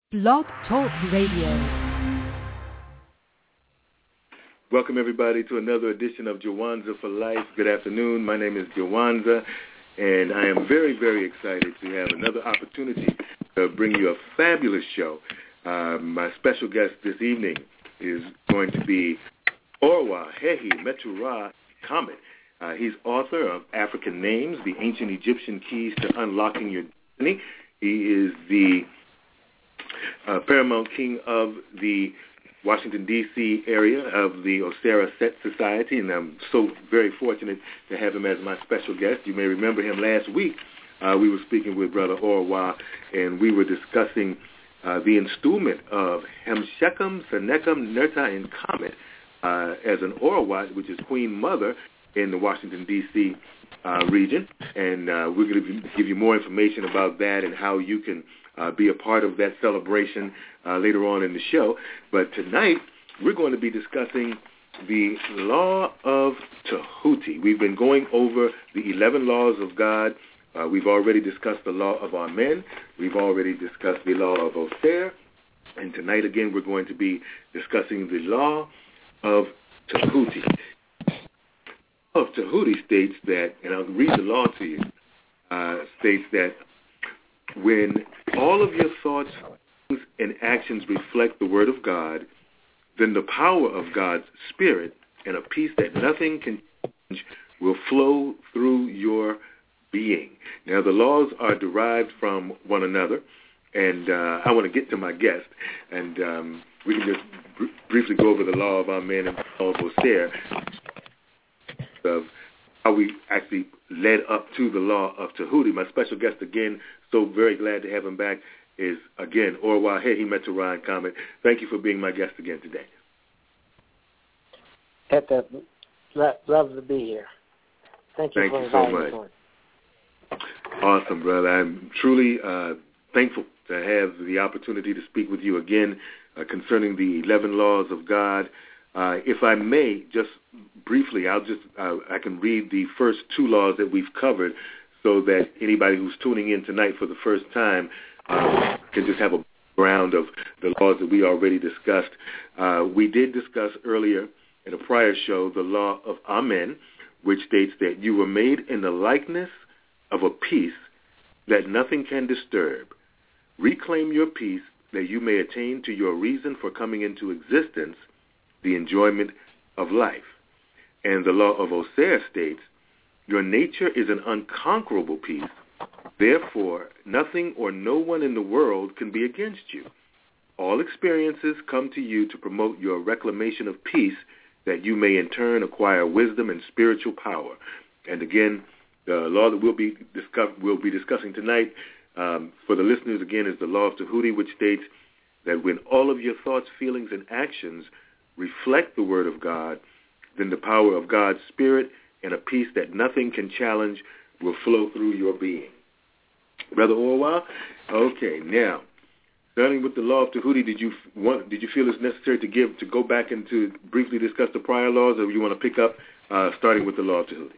Blog Talk Radio. Welcome, everybody, to another edition of Jawanza for Life. Good afternoon. My name is Jawanza, and I am very, very excited to have another opportunity to bring you a fabulous show. My special guest this evening is going to be Orwa Hehi Meturai Comet. He's author of African Names, The Ancient Egyptian Keys to Unlocking Your Destiny. He is the paramount king of the Washington, D.C. area of the Osera Set Society, and I'm so very fortunate to have him as my special guest. You may remember him last week. We were speaking with Brother Orwa, and we were discussing the installment of Hemshechem, Senechem, Nerta, and Comet as an Orwa, which is Queen Mother in the Washington, D.C. Region. And we're going to give you more information about that and how you can be a part of that celebration later on in the show. But tonight, we're going to be discussing the Law of Tahuti. We've been going over the 11 laws of God. We've already discussed the Law of Amen. We've already discussed the Law of Oser. And tonight, again, we're going to be discussing the Law of Tahuti. The Law of Tahuti states that, and I'll read the law to you, states that when all of your thoughts and actions reflect the Word of God, then the power of God's Spirit and a peace that nothing can change will flow through your being. Now, the laws are derived from one another, and I want to get to my guest, and we can just briefly go over the Law of Amen and the Law of Oser, of how we actually led up to the Law of Tahuti. My special guest, again, so very glad to have him back, is, again, Orwa Hehi Meturai Comet. Thank you for being my guest again today. Love to be here. Thank you for inviting me. So much. Awesome, brother. I'm truly thankful to have the opportunity to speak with you again concerning the 11 laws of God. If I may, just briefly, I can read the first two laws that we've covered so that anybody who's tuning in tonight for the first time can just have a background of the laws that we already discussed. We did discuss earlier in a prior show the Law of Amen, which states that you were made in the likeness of a peace that nothing can disturb. Reclaim your peace that you may attain to your reason for coming into existence, the enjoyment of life. And the Law of Oser states, your nature is an unconquerable peace. Therefore, nothing or no one in the world can be against you. All experiences come to you to promote your reclamation of peace that you may in turn acquire wisdom and spiritual power. And again, the law that we'll be discussing tonight for the listeners, again, is the Law of Tahuti, which states that when all of your thoughts, feelings, and actions reflect the Word of God, then the power of God's Spirit and a peace that nothing can challenge will flow through your being. Brother Orwa, okay, now, starting with the Law of Tahuti, did you feel it's necessary to go back and to briefly discuss the prior laws, or you want to pick up starting with the Law of Tahuti?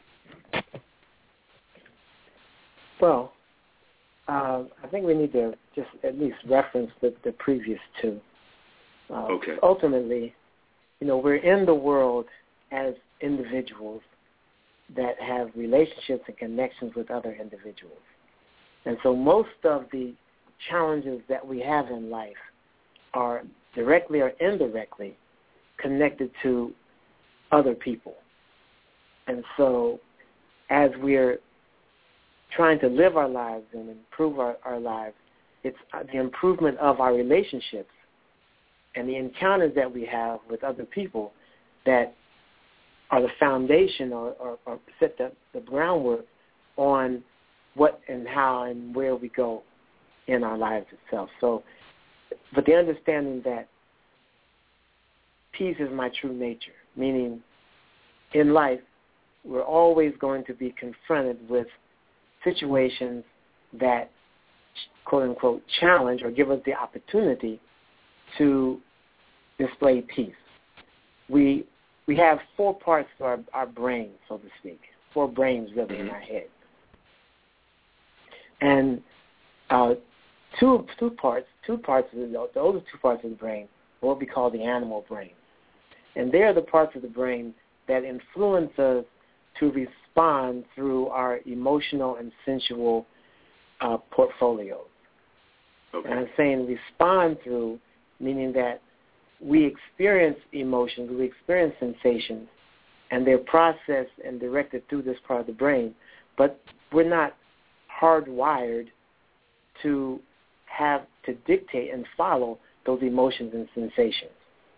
Well, I think we need to just at least reference the previous two. Okay. Ultimately, we're in the world as individuals that have relationships and connections with other individuals. And so most of the challenges that we have in life are directly or indirectly connected to other people. And so as we're trying to live our lives and improve our lives, it's the improvement of our relationships and the encounters that we have with other people that are the foundation or set the groundwork on what and how and where we go in our lives itself. So, but the understanding that peace is my true nature, meaning in life we're always going to be confronted with situations that, quote-unquote, challenge or give us the opportunity to display peace. We have four parts to our brain, so to speak, four brains really in our head. And two parts of the oldest two parts of the brain, what we call the animal brain. And they are the parts of the brain that influence us to respond through our emotional and sensual portfolios. Okay. And I'm saying respond through, meaning that we experience emotions, we experience sensations, and they're processed and directed through this part of the brain, but we're not hardwired to have to dictate and follow those emotions and sensations.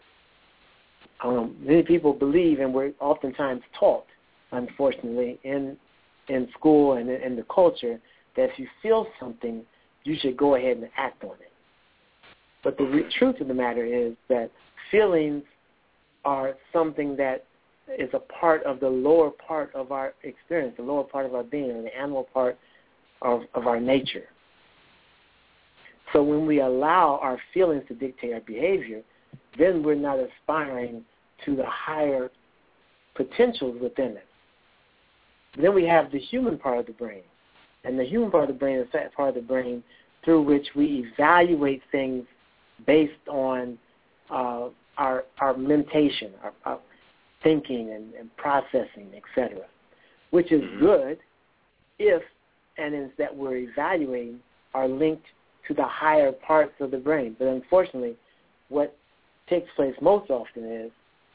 Many people believe, and we're oftentimes taught, unfortunately, in school and in the culture, that if you feel something, you should go ahead and act on it. But the truth of the matter is that feelings are something that is a part of the lower part of our experience, the lower part of our being, the animal part of our nature. So when we allow our feelings to dictate our behavior, then we're not aspiring to the higher potentials within it. Then we have the human part of the brain. And the human part of the brain is that part of the brain through which we evaluate things based on our mentation, our thinking and processing, etc., which is good if and is that we're evaluating are linked to the higher parts of the brain. But unfortunately, what takes place most often is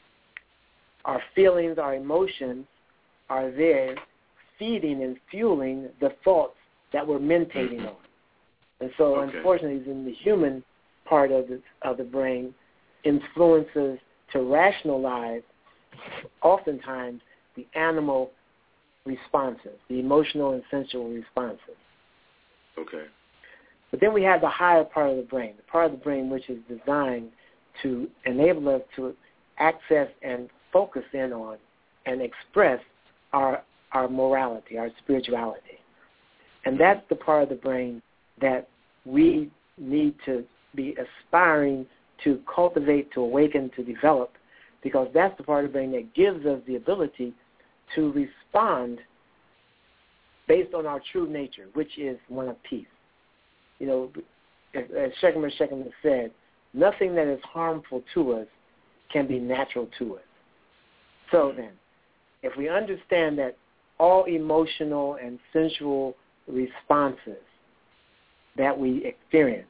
our feelings, our emotions are there feeding and fueling the thoughts that we're mentating on. And so, unfortunately, in the human part of the brain influences to rationalize oftentimes the animal responses, the emotional and sensual responses. Okay. But then we have the higher part of the brain, the part of the brain which is designed to enable us to access and focus in on and express our morality, our spirituality. And that's the part of the brain that we need to be aspiring to cultivate, to awaken, to develop, because that's the part of the brain that gives us the ability to respond based on our true nature, which is one of peace. You know, as Shekhinah said, nothing that is harmful to us can be natural to us. So then, if we understand that all emotional and sensual responses that we experience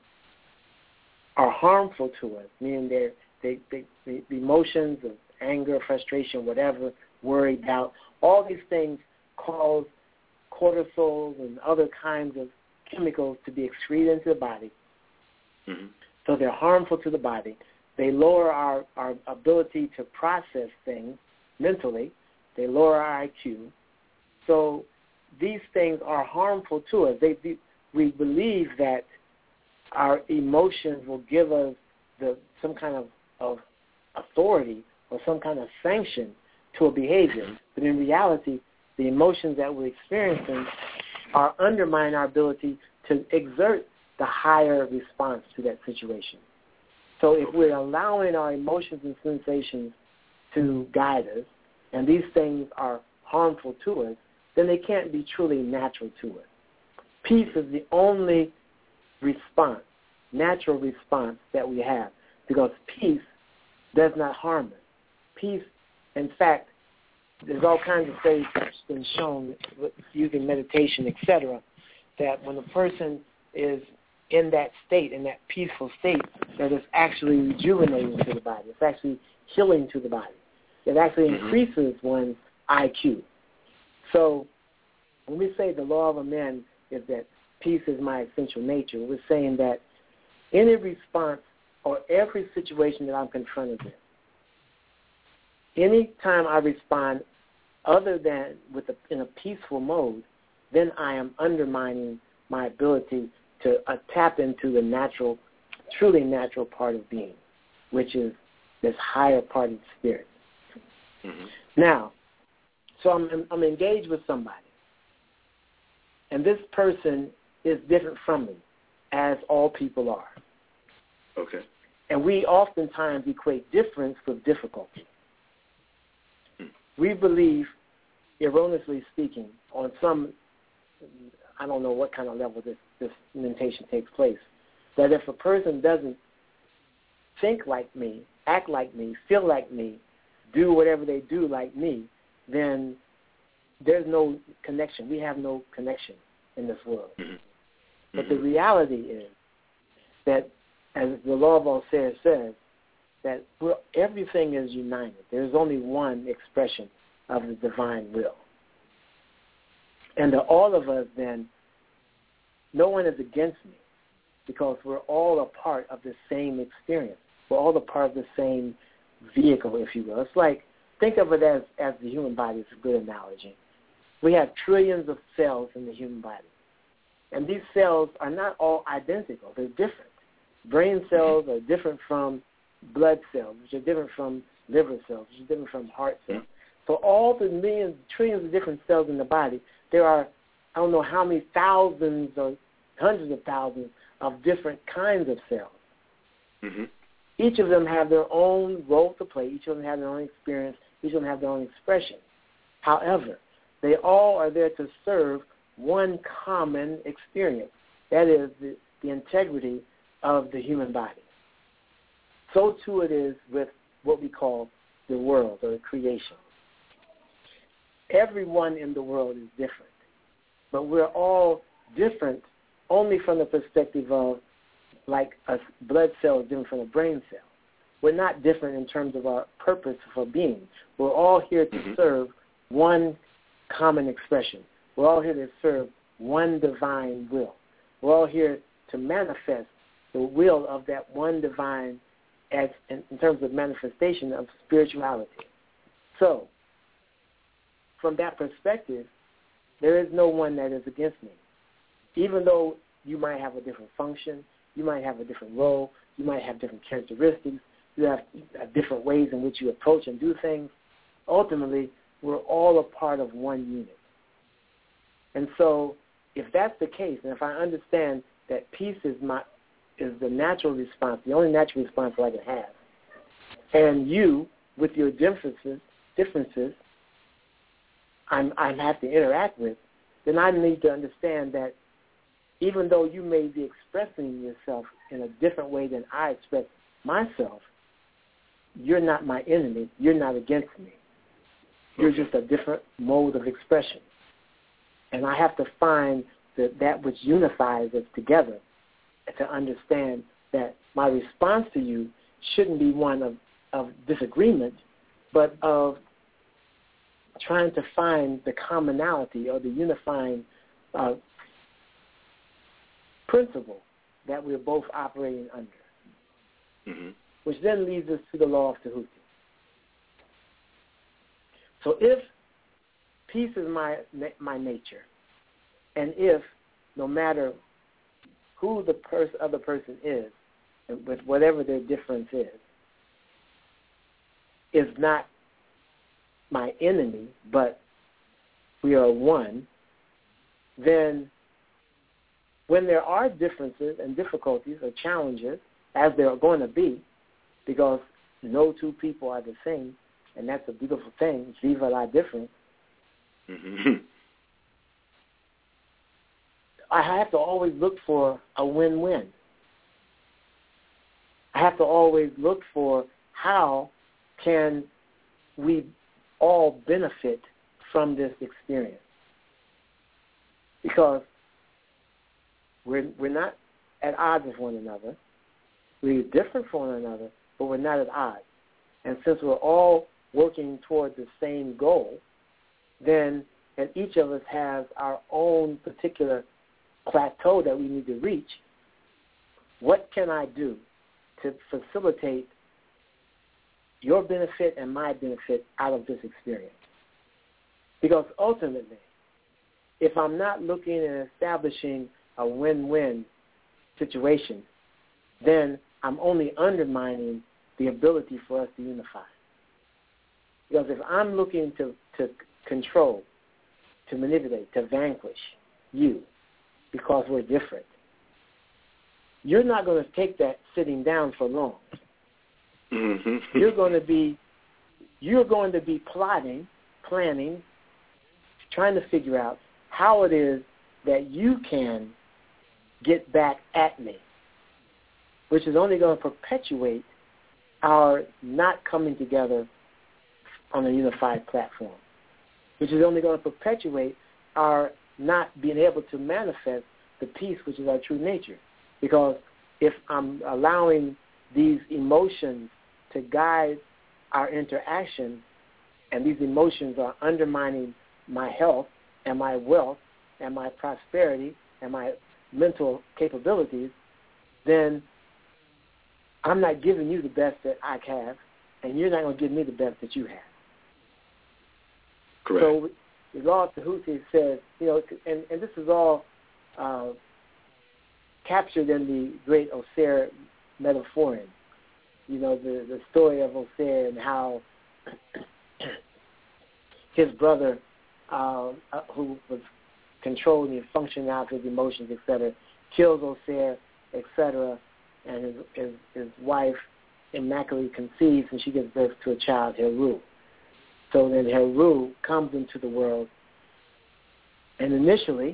are harmful to us, meaning the emotions of anger, frustration, whatever, worry, doubt, all these things cause cortisol and other kinds of chemicals to be excreted into the body. Mm-hmm. So they're harmful to the body. They lower our ability to process things mentally. They lower our IQ. So these things are harmful to us. We believe that our emotions will give us some kind of authority or some kind of sanction to a behavior. But in reality, the emotions that we're experiencing are undermining our ability to exert the higher response to that situation. So if we're allowing our emotions and sensations to guide us, and these things are harmful to us, then they can't be truly natural to us. Peace is the only response, natural response that we have, because peace does not harm us. Peace, in fact, there's all kinds of studies that's been shown using meditation, etc., that when a person is in that state, in that peaceful state, that it's actually rejuvenating to the body. It's actually healing to the body. It actually increases one's IQ. So when we say the law of a man is that peace is my essential nature, we're saying that any response or every situation that I'm confronted with, any time I respond other than in a peaceful mode, then I am undermining my ability to tap into the natural, truly natural part of being, which is this higher part of the spirit. Mm-hmm. Now, so I'm engaged with somebody, and this person is different from me, as all people are. Okay. And we oftentimes equate difference with difficulty. We believe, erroneously speaking, on some, I don't know what kind of level this mentation takes place, that if a person doesn't think like me, act like me, feel like me, do whatever they do like me, then there's no connection. We have no connection in this world. Mm-hmm. But the reality is that, as the law of Altair says, that everything is united. There's only one expression of the divine will. And to all of us, then, no one is against me because we're all a part of the same experience. We're all a part of the same vehicle, if you will. It's like, think of it as the human body. It's a good analogy. We have trillions of cells in the human body. And these cells are not all identical. They're different. Brain cells are different from blood cells, which are different from liver cells, which are different from heart cells. So all the millions, trillions of different cells in the body, there are, I don't know how many thousands or hundreds of thousands of different kinds of cells. Mm-hmm. Each of them have their own role to play. Each of them have their own experience. Each of them have their own expression. However, they all are there to serve one common experience. That is the integrity of the human body. So too it is with what we call the world or creation. Everyone in the world is different, but we're all different only from the perspective of, like a blood cell is different from a brain cell. We're not different in terms of our purpose for being. We're all here to serve one common expression. We're all here to serve one divine will. We're all here to manifest the will of that one divine as in terms of manifestation of spirituality. So, from that perspective, there is no one that is against me. Even though you might have a different function, you might have a different role, you might have different characteristics, you have different ways in which you approach and do things, ultimately, we're all a part of one unit. And so, if that's the case, and if I understand that peace is the natural response, the only natural response I can have, and you, with your differences, I have to interact with, then I need to understand that even though you may be expressing yourself in a different way than I express myself, you're not my enemy. You're not against me. You're just a different mode of expression. And I have to find that which unifies us together to understand that my response to you shouldn't be one of disagreement, but of trying to find the commonality or the unifying principle that we're both operating under, which then leads us to the law of Tahuti. So if peace is my nature, and if no matter who the other person is, with whatever their difference is not my enemy, but we are one, then when there are differences and difficulties or challenges, as there are going to be, because no two people are the same, and that's a beautiful thing, viva la difference, I have to always look for a win-win. I have to always look for how can we all benefit from this experience. Because we're not at odds with one another. We're different from one another, but we're not at odds. And since we're all working toward the same goal, then and each of us has our own particular plateau that we need to reach, what can I do to facilitate your benefit and my benefit out of this experience? Because ultimately, if I'm not looking and establishing a win-win situation, then I'm only undermining the ability for us to unify. Because if I'm looking to control, to manipulate, to vanquish you because we're different, you're not going to take that sitting down for long. You're going to be plotting, planning, trying to figure out how it is that you can get back at me. which is only going to perpetuate our not coming together on a unified platform, which is only going to perpetuate our not being able to manifest the peace, which is our true nature. Because if I'm allowing these emotions to guide our interaction, and these emotions are undermining my health and my wealth and my prosperity and my mental capabilities, then I'm not giving you the best that I have, and you're not going to give me the best that you have. Correct. So the law of Tahuti says, and this is all captured in the great Osir Metaphorin, the story of Osir and how his brother, who was controlling and functioning out his emotions, etc., kills Osir, etc., and his wife immaculately conceives, and she gives birth to a child, Heru. So then Heru comes into the world, and initially,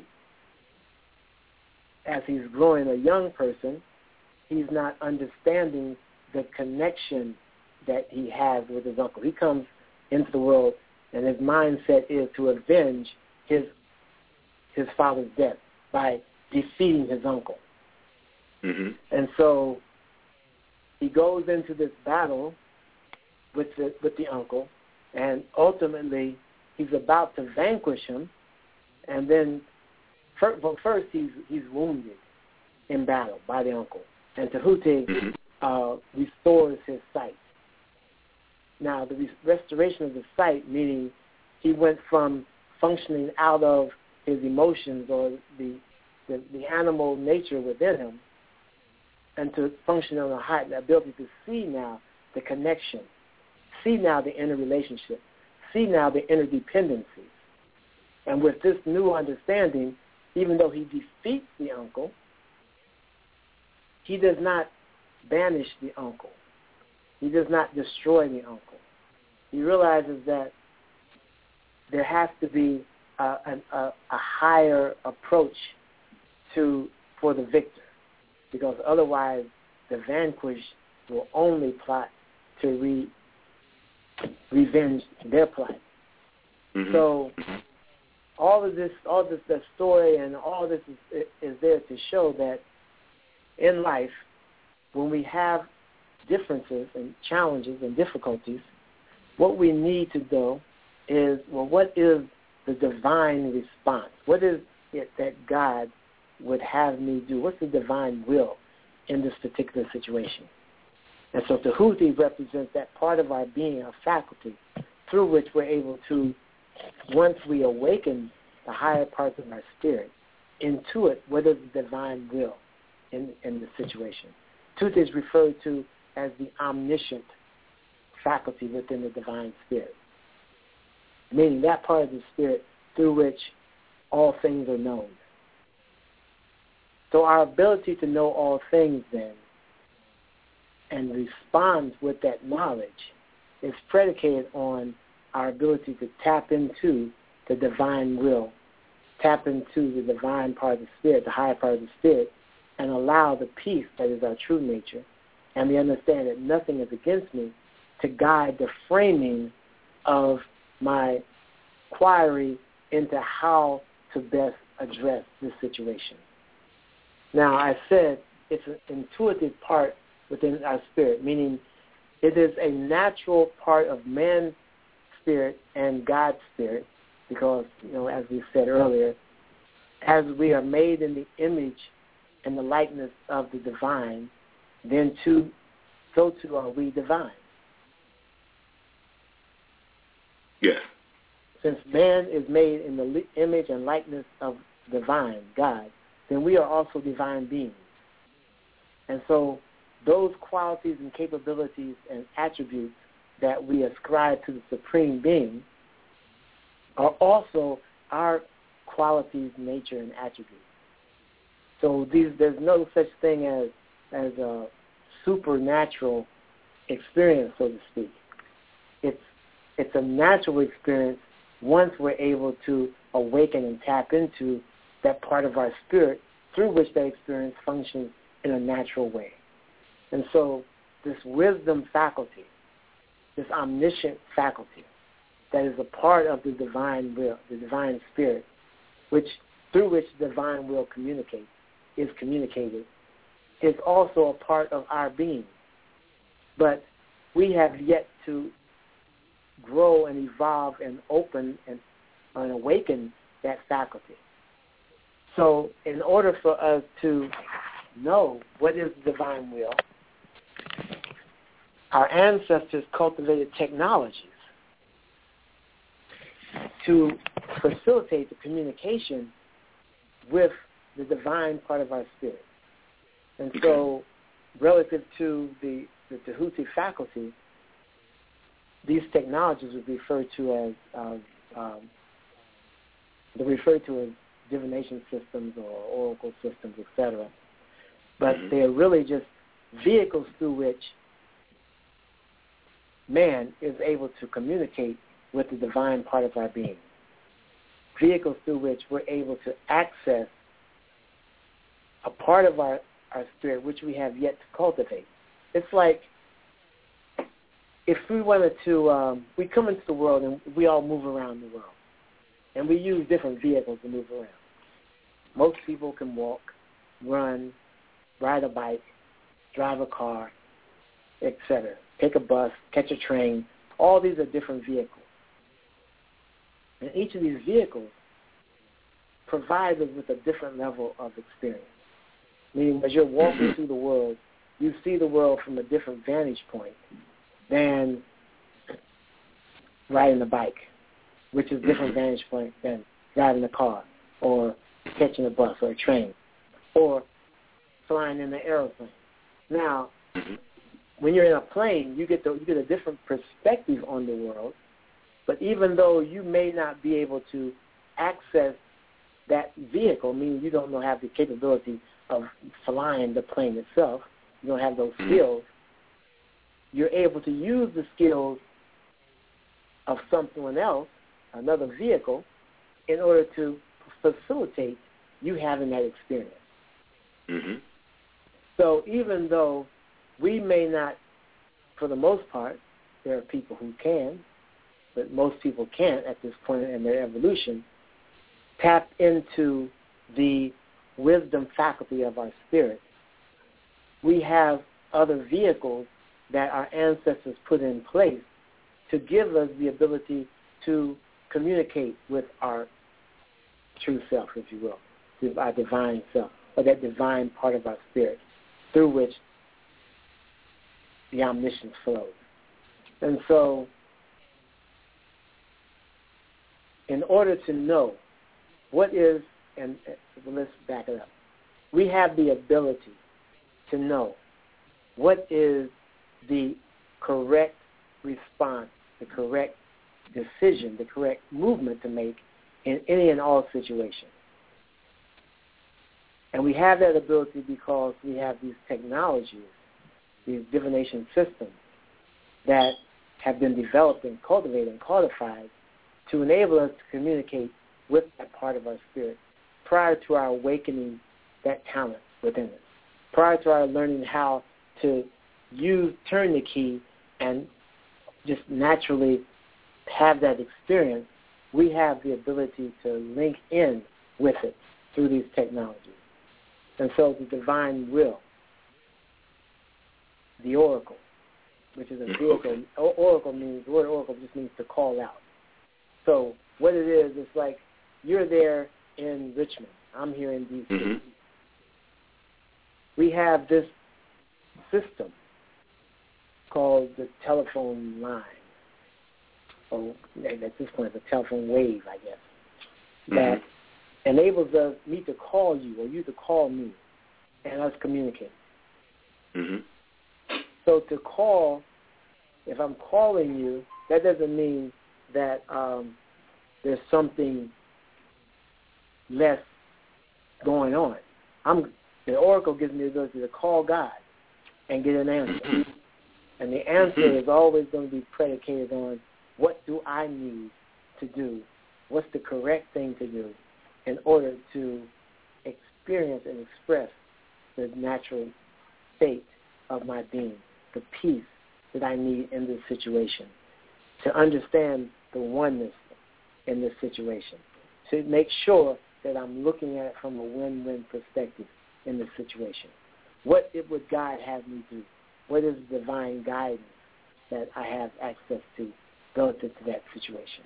as he's growing a young person, he's not understanding the connection that he has with his uncle. He comes into the world, and his mindset is to avenge his father's death by defeating his uncle. Mm-hmm. And so he goes into this battle with the uncle, and ultimately he's about to vanquish him, and then first he's wounded in battle by the uncle, and Tahuti restores his sight. Now, the restoration of the sight, meaning he went from functioning out of his emotions or the animal nature within him, and to function on the ability to see now the connection, see now the inner relationship, see now the interdependencies. And with this new understanding, even though he defeats the uncle, he does not banish the uncle. He does not destroy the uncle. He realizes that there has to be a higher approach for the victor, because otherwise the vanquished will only plot to revenge their plight. Mm-hmm. So all this, the story and all this is there to show that in life, when we have differences and challenges and difficulties, what we need to do is, what is the divine response? What is it that God would have me do? What's the divine will in this particular situation? And so Tahuti represents that part of our being, our faculty, through which we're able to, once we awaken the higher parts of our spirit, intuit what is the divine will in the situation. Tahuti is referred to as the omniscient faculty within the divine spirit, meaning that part of the spirit through which all things are known. So our ability to know all things then and respond with that knowledge is predicated on our ability to tap into the divine will, tap into the divine part of the spirit, the higher part of the spirit, and allow the peace that is our true nature, and the understanding that nothing is against me, to guide the framing of my inquiry into how to best address this situation. Now, I said it's an intuitive part within our spirit, meaning it is a natural part of man's spirit and God's spirit, because, as we said earlier, as we are made in the image and the likeness of the divine, then so too are we divine. Yeah. Since man is made in the image and likeness of divine, God, then we are also divine beings. And so those qualities and capabilities and attributes that we ascribe to the Supreme Being are also our qualities, nature, and attributes. So there's no such thing as a supernatural experience, so to speak. It's a natural experience once we're able to awaken and tap into that part of our spirit through which that experience functions in a natural way. And so this wisdom faculty, this omniscient faculty that is a part of the divine will, the divine spirit, through which the divine will is communicated, is also a part of our being. But we have yet to grow and evolve and open and awaken that faculty. So in order for us to know what is the divine will, our ancestors cultivated technologies to facilitate the communication with the divine part of our spirit. And so relative to the Tahuti faculty, these technologies would be referred to as divination systems or oracle systems, etc. But they are really just vehicles through which man is able to communicate with the divine part of our being. Vehicles through which we're able to access a part of our spirit which we have yet to cultivate. It's like if we wanted to, we come into the world and we all move around the world. And we use different vehicles to move around. Most people can walk, run, ride a bike, drive a car, etc. Take a bus, catch a train. All these are different vehicles. And each of these vehicles provides us with a different level of experience. Meaning as you're walking through the world, you see the world from a different vantage point than riding a bike, which is a different vantage point than driving a car or catching a bus or a train or flying in an aeroplane. Now, when you're in a plane, you get a different perspective on the world, but even though you may not be able to access that vehicle, meaning you don't have the capability of flying the plane itself, you don't have those skills, you're able to use the skills of someone else, another vehicle, in order to facilitate you having that experience. So even though we may not, for the most part, there are people who can, but most people can't at this point in their evolution, tap into the wisdom faculty of our spirit. We have other vehicles that our ancestors put in place to give us the ability to communicate with our true self, if you will, with our divine self, or that divine part of our spirit, through which the omniscience flows. And so, in order to know what is, and let's back it up, we have the ability to know what is the correct response, the correct decision, the correct movement to make in any and all situations. And we have that ability because we have these technologies, these divination systems that have been developed and cultivated and codified to enable us to communicate with that part of our spirit prior to our awakening that talent within us, prior to our learning how to turn the key and just naturally have that experience. We have the ability to link in with it through these technologies. And so the divine will, the oracle, which is a vehicle. Oracle means, the word oracle just means to call out. So what it is, it's like you're there in Richmond. I'm here in D.C. We have this system called the telephone line. Or at this point, it's a telephone wave, I guess, that enables me to call you or you to call me and us communicate. So to call, if I'm calling you, that doesn't mean that there's something less going on. The oracle gives me the ability to call God and get an answer. And the answer is always going to be predicated on what do I need to do, what's the correct thing to do in order to experience and express the natural state of my being, the peace that I need in this situation, to understand the oneness in this situation, to make sure that I'm looking at it from a win-win perspective in this situation. What would God have me do? What is the divine guidance that I have access to relative to that situation?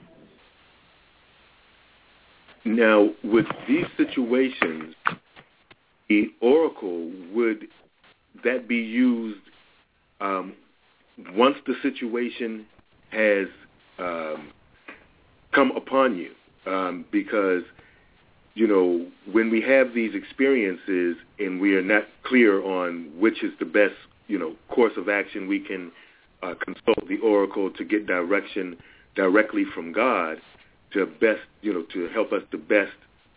Now, with these situations, the oracle, would that be used once the situation has come upon you? Because, when we have these experiences and we are not clear on which is the best, course of action, we can consult the oracle to get direction directly from God to best, to help us to best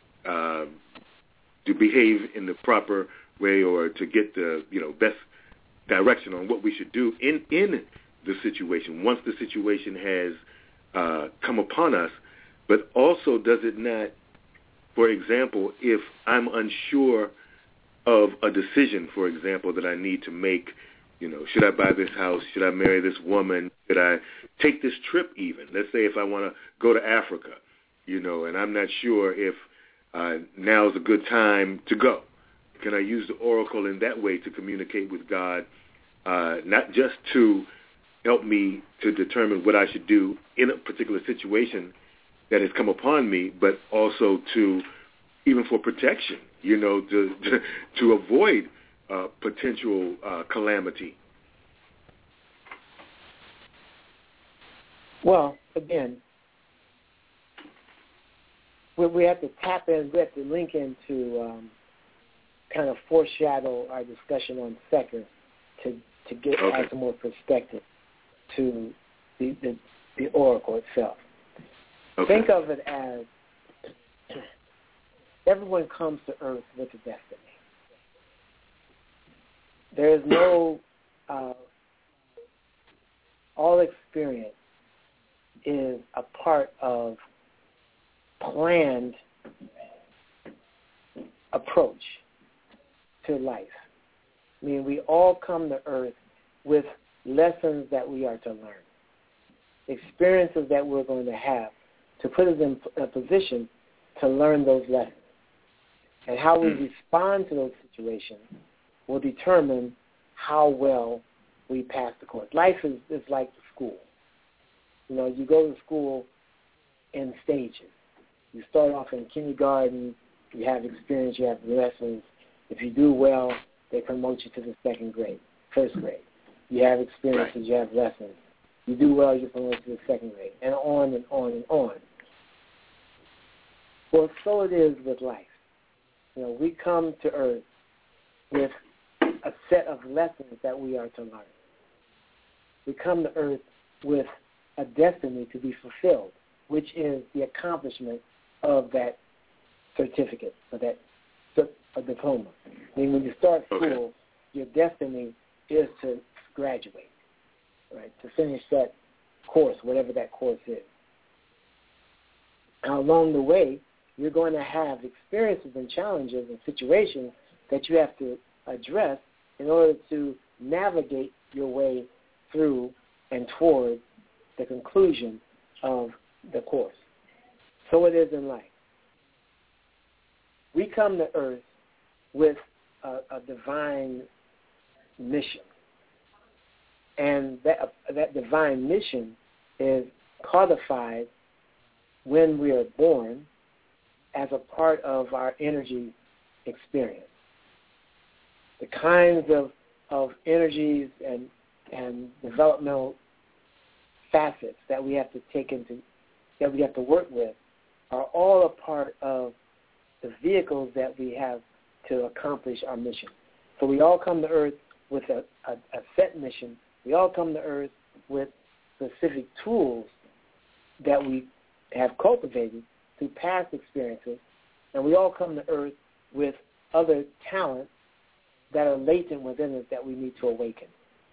to behave in the proper way, or to get the, best direction on what we should do in the situation once the situation has come upon us. But also, does it not, for example, if I'm unsure of a decision, for example, that I need to make, should I buy this house? Should I marry this woman? Should I take this trip even? Let's say if I want to go to Africa, and I'm not sure if now is a good time to go. Can I use the oracle in that way to communicate with God, not just to help me to determine what I should do in a particular situation that has come upon me, but also to, even for protection, to avoid potential calamity? Well, again, we have to tap in, we have to link into kind of foreshadow our discussion on second to get add some more perspective to the oracle itself. Okay. Think of it as everyone comes to earth with a destiny. There is no, all experience is a part of planned approach to life. I mean, we all come to earth with lessons that we are to learn, experiences that we're going to have to put us in a position to learn those lessons. And how we respond to those situations will determine how well we pass the course. Life is like school. You go to school in stages. You start off in kindergarten, you have experience, you have lessons. If you do well, they promote you to the first grade. You have experiences, you have lessons. You do well, you promote to the second grade, and on and on and on. Well, so it is with life. We come to earth with a set of lessons that we are to learn. We come to earth with a destiny to be fulfilled, which is the accomplishment of that certificate or that diploma. I mean, when you start school, your destiny is to graduate, right, to finish that course, whatever that course is. Now, along the way, you're going to have experiences and challenges and situations that you have to address in order to navigate your way through and toward the conclusion of the course. So it is in life. We come to earth with a divine mission. And that divine mission is codified when we are born as a part of our energy experience. The kinds of energies and developmental facets that we have to work with are all a part of the vehicles that we have to accomplish our mission. So we all come to earth with a set mission. We all come to earth with specific tools that we have cultivated through past experiences, and we all come to earth with other talents that are latent within us that we need to awaken.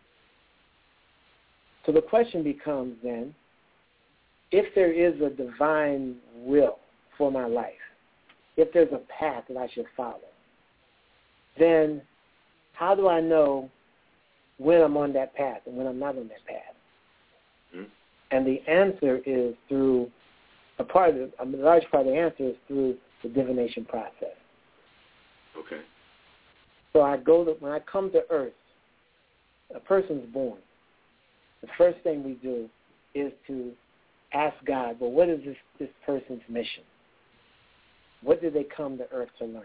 So the question becomes then, if there is a divine will for my life, if there's a path that I should follow, then how do I know when I'm on that path and when I'm not on that path. Mm-hmm. And the answer is through a large part of the answer is through the divination process. Okay. So when I come to earth, a person's born. The first thing we do is to ask God, well, what is this person's mission? What did they come to earth to learn?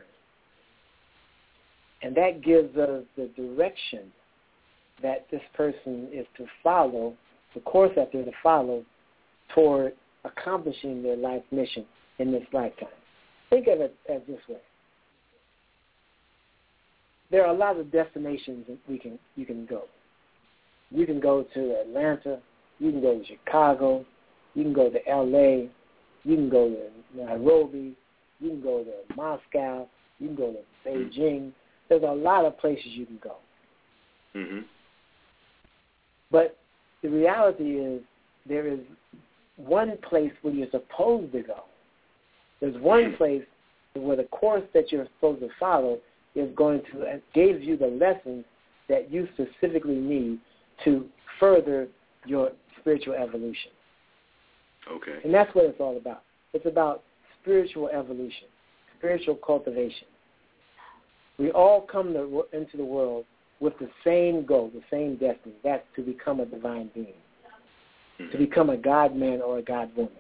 And that gives us the direction that this person is to follow, the course that they're to follow toward accomplishing their life mission in this lifetime. Think of it as this way. There are a lot of destinations that you can go. You can go to Atlanta. You can go to Chicago. You can go to L.A. You can go to Nairobi. You can go to Moscow. You can go to Beijing. There's a lot of places you can go. Mm-hmm. But the reality is there is one place where you're supposed to go. There's one place where the course that you're supposed to follow is going to give you the lessons that you specifically need to further your spiritual evolution. Okay. And that's what it's all about. It's about spiritual evolution, spiritual cultivation. We all come into the world with the same goal, the same destiny. That's to become a divine being, to become a God-man or a God-woman.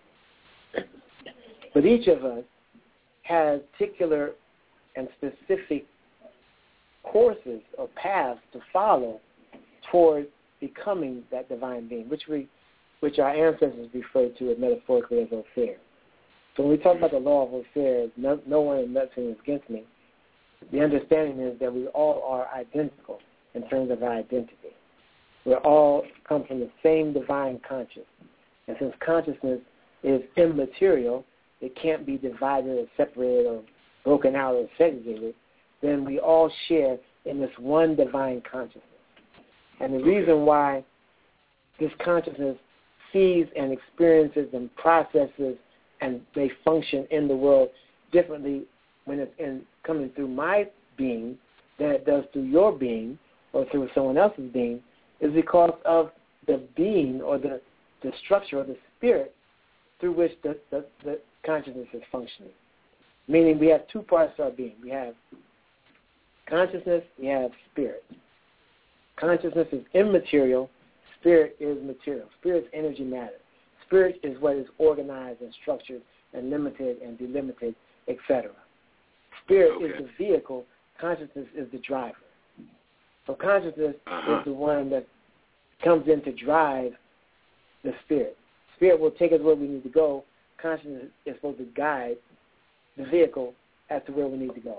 But each of us has particular and specific courses or paths to follow toward becoming that divine being, which our ancestors referred to metaphorically as Osir. So when we talk about the law of Osir, no one and nothing is against me. The understanding is that we all are identical in terms of our identity. We all come from the same divine consciousness. And since consciousness is immaterial, it can't be divided or separated or broken out or segregated, then we all share in this one divine consciousness. And the reason why this consciousness sees and experiences and processes and may function in the world differently when it's coming through my being than it does through your being or through someone else's being is because of the being or the structure or the spirit through which the consciousness is functioning. Meaning we have two parts to our being. We have consciousness, we have spirit. Consciousness is immaterial, spirit is material. Spirit's energy matter. Spirit is what is organized and structured and limited and delimited, etc. Spirit is the vehicle, consciousness is the driver. So consciousness is the one that comes in to drive the spirit. Spirit will take us where we need to go. Consciousness is supposed to guide the vehicle as to where we need to go.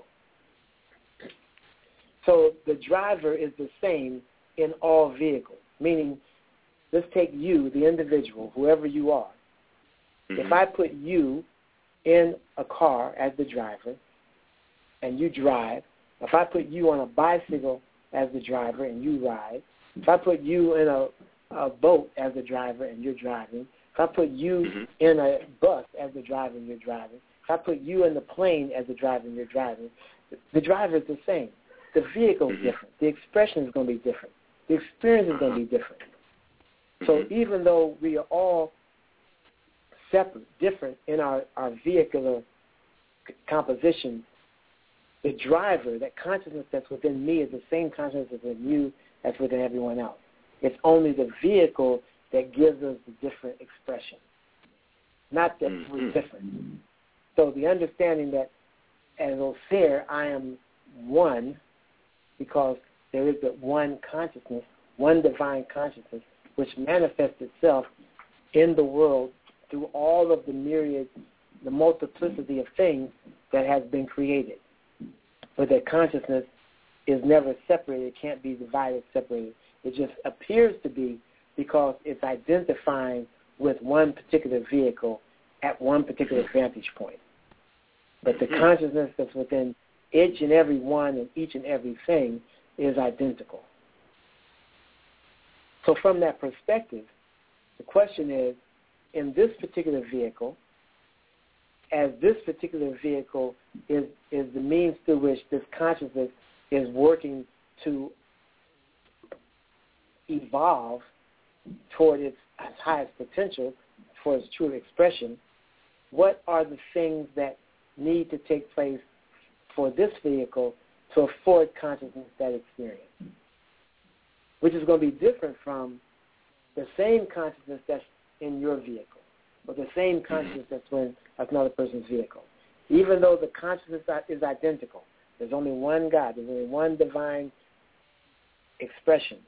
So the driver is the same in all vehicles, meaning let's take you, the individual, whoever you are. If I put you in a car as the driver and you drive, if I put you on a bicycle as the driver and you ride, if I put you in a boat as the driver and you're driving, if I put you in a bus as the driver and you're driving, if I put you in the plane as the driver and you're driving, the driver is the same. The vehicle is different. The expression is going to be different. The experience is going to be different. So even though we are all separate, different in our vehicular composition, the driver, that consciousness that's within me is the same consciousness within you as within everyone else. It's only the vehicle that gives us the different expression, not that we're different. So the understanding that as Osir, I am one because there is but one consciousness, one divine consciousness, which manifests itself in the world through all of the myriad, the multiplicity of things that has been created. But that consciousness is never separated. It can't be divided, separated. It just appears to be because it's identifying with one particular vehicle at one particular vantage point. But the consciousness that's within each and every one and each and every thing is identical. So from that perspective, the question is, in this particular vehicle, as this particular vehicle is the means through which this consciousness is working to evolve toward its highest potential, for its true expression, what are the things that need to take place for this vehicle to afford consciousness that experience, which is going to be different from the same consciousness that's in your vehicle, or the same consciousness that's in another person's vehicle. Even though the consciousness is identical, there's only one God, there's only one divine expression.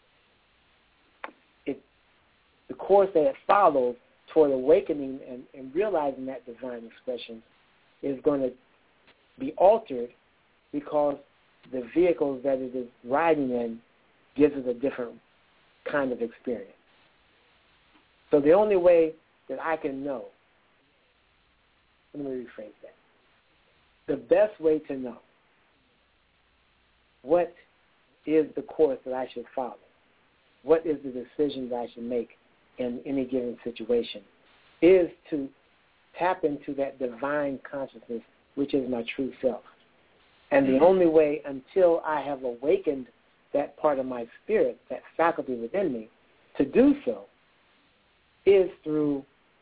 The course that it follows toward awakening and realizing that divine expression is going to be altered because the vehicles that it is riding in gives it a different kind of experience. So the only way that I can know, let me rephrase that, the best way to know what is the course that I should follow, what is the decision that I should make in any given situation, is to tap into that divine consciousness, which is my true self. And the only way until I have awakened that part of my spirit, that faculty within me, to do so is through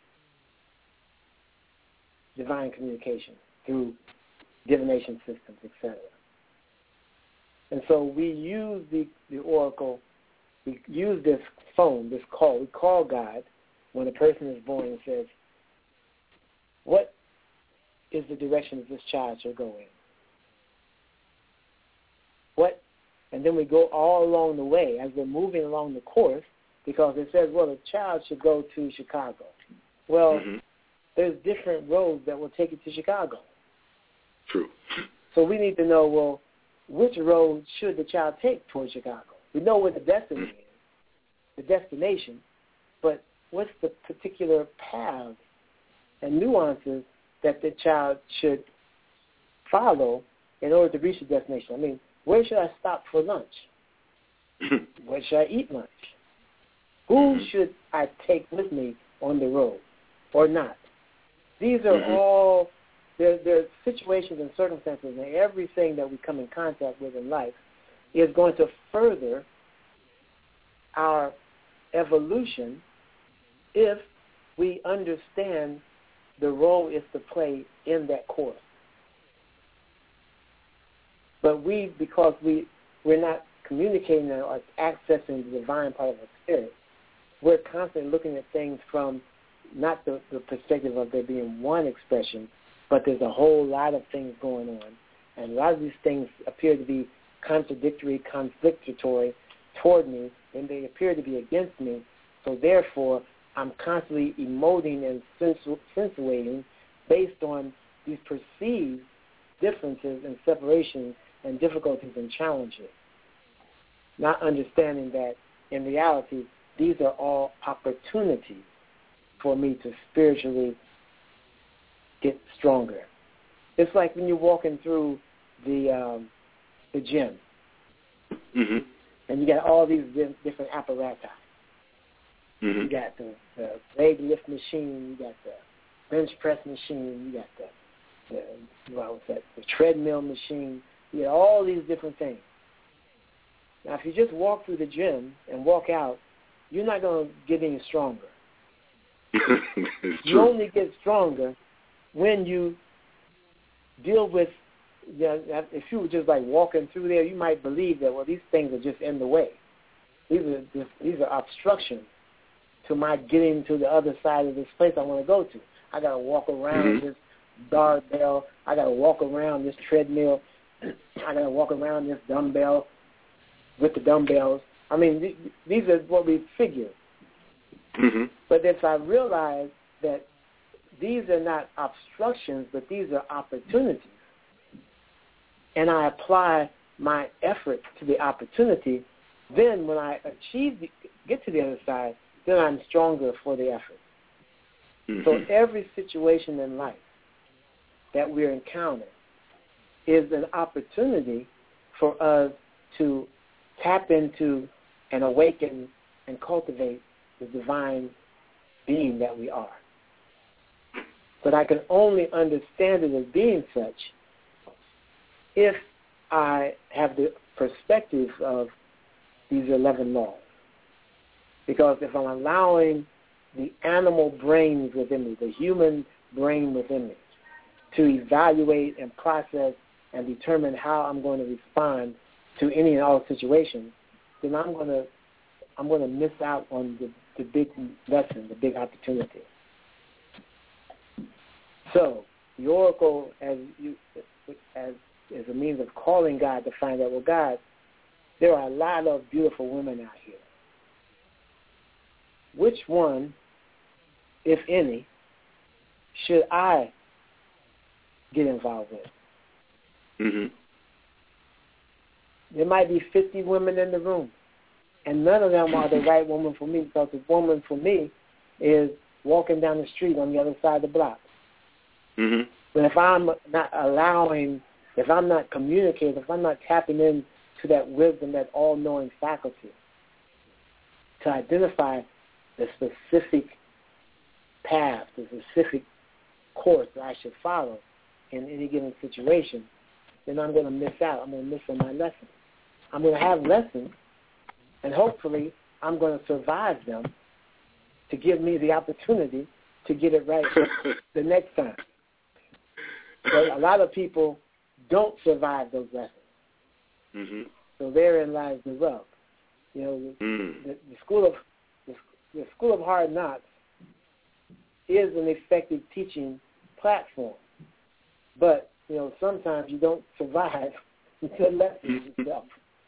divine communication, through divination systems, etc. And so we use the oracle, we use this phone, this call. We call God when a person is born and says, what is the direction that this child should go in? What? And then we go all along the way as we're moving along the course, because it says, well, the child should go to Chicago. Well, there's different roads that will take you to Chicago. True. So we need to know, well, which road should the child take towards Chicago? We know where the destiny is, the destination, but what's the particular path and nuances that the child should follow in order to reach the destination? I mean, where should I stop for lunch? Where should I eat lunch? Who should I take with me on the road or not? These are all, there are situations and circumstances, and everything that we come in contact with in life is going to further our evolution if we understand the role is to play in that course. But because we're not communicating or accessing the divine part of our spirit, we're constantly looking at things from not the perspective of there being one expression, but there's a whole lot of things going on. And a lot of these things appear to be contradictory, conflictory toward me, and they appear to be against me. So therefore, I'm constantly emoting and sensuating based on these perceived differences and separations and difficulties and challenges, not understanding that in reality, these are all opportunities for me to spiritually get stronger. It's like when you're walking through the gym, and you got all these different apparatus. You got the leg lift machine, you got the bench press machine, you got the treadmill machine. You got all these different things. Now, if you just walk through the gym and walk out, you're not going to get any stronger. You only get stronger when you deal with, if you were just like walking through there, you might believe that, well, these things are just in the way. These are obstructions to my getting to the other side of this place I want to go to. I got to walk around this barbell. I got to walk around this treadmill. I got to walk around this dumbbell with the dumbbells. I mean, these are what we figure. But if I realize that these are not obstructions, but these are opportunities, and I apply my effort to the opportunity, then when I get to the other side, then I'm stronger for the effort. So every situation in life that we're encountering is an opportunity for us to tap into and awaken and cultivate the divine being that we are. But I can only understand it as being such if I have the perspective of these 11 laws. Because if I'm allowing the animal brains within me, the human brain within me, to evaluate and process and determine how I'm going to respond to any and all situations, then I'm going to miss out on the big lesson, the big opportunity. So the oracle, as a means of calling God to find out, well, God, there are a lot of beautiful women out here. Which one, if any, should I get involved with? Mm-hmm. There might be 50 women in the room, and none of them are the right woman for me, because the woman for me is walking down the street on the other side of the block. Mm-hmm. But if I'm not allowing, if I'm not communicating, if I'm not tapping into that wisdom, that all-knowing faculty, to identify the specific path, the specific course that I should follow in any given situation, then I'm going to miss out. I'm going to miss on my lesson. I'm going to have lessons, and hopefully I'm going to survive them to give me the opportunity to get it right the next time. But a lot of people don't survive those lessons. Mm-hmm. So therein lies the rub. You know, the school of hard knocks is an effective teaching platform, but you know, sometimes you don't survive until lessons yourself.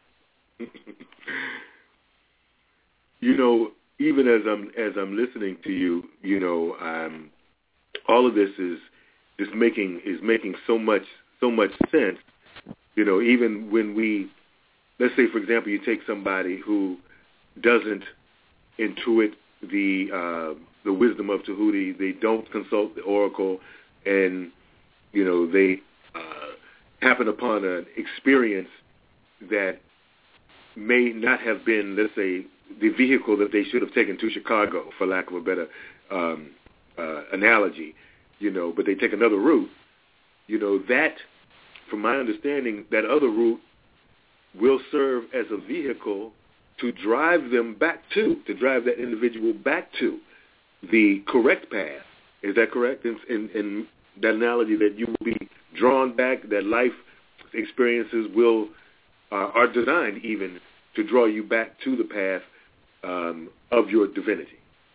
You know, even as I'm listening to you, you know, all of this is making so much sense. You know, even when let's say, for example, you take somebody who doesn't intuit the wisdom of Tahuti, they don't consult the oracle, and you know they happen upon an experience that may not have been, let's say, the vehicle that they should have taken to Chicago, for lack of a better analogy, you know, but they take another route. You know, that, from my understanding, that other route will serve as a vehicle to drive that individual back to the correct path. Is that correct? In that analogy, that you will be drawn back, that life experiences are designed even to draw you back to the path of your divinity.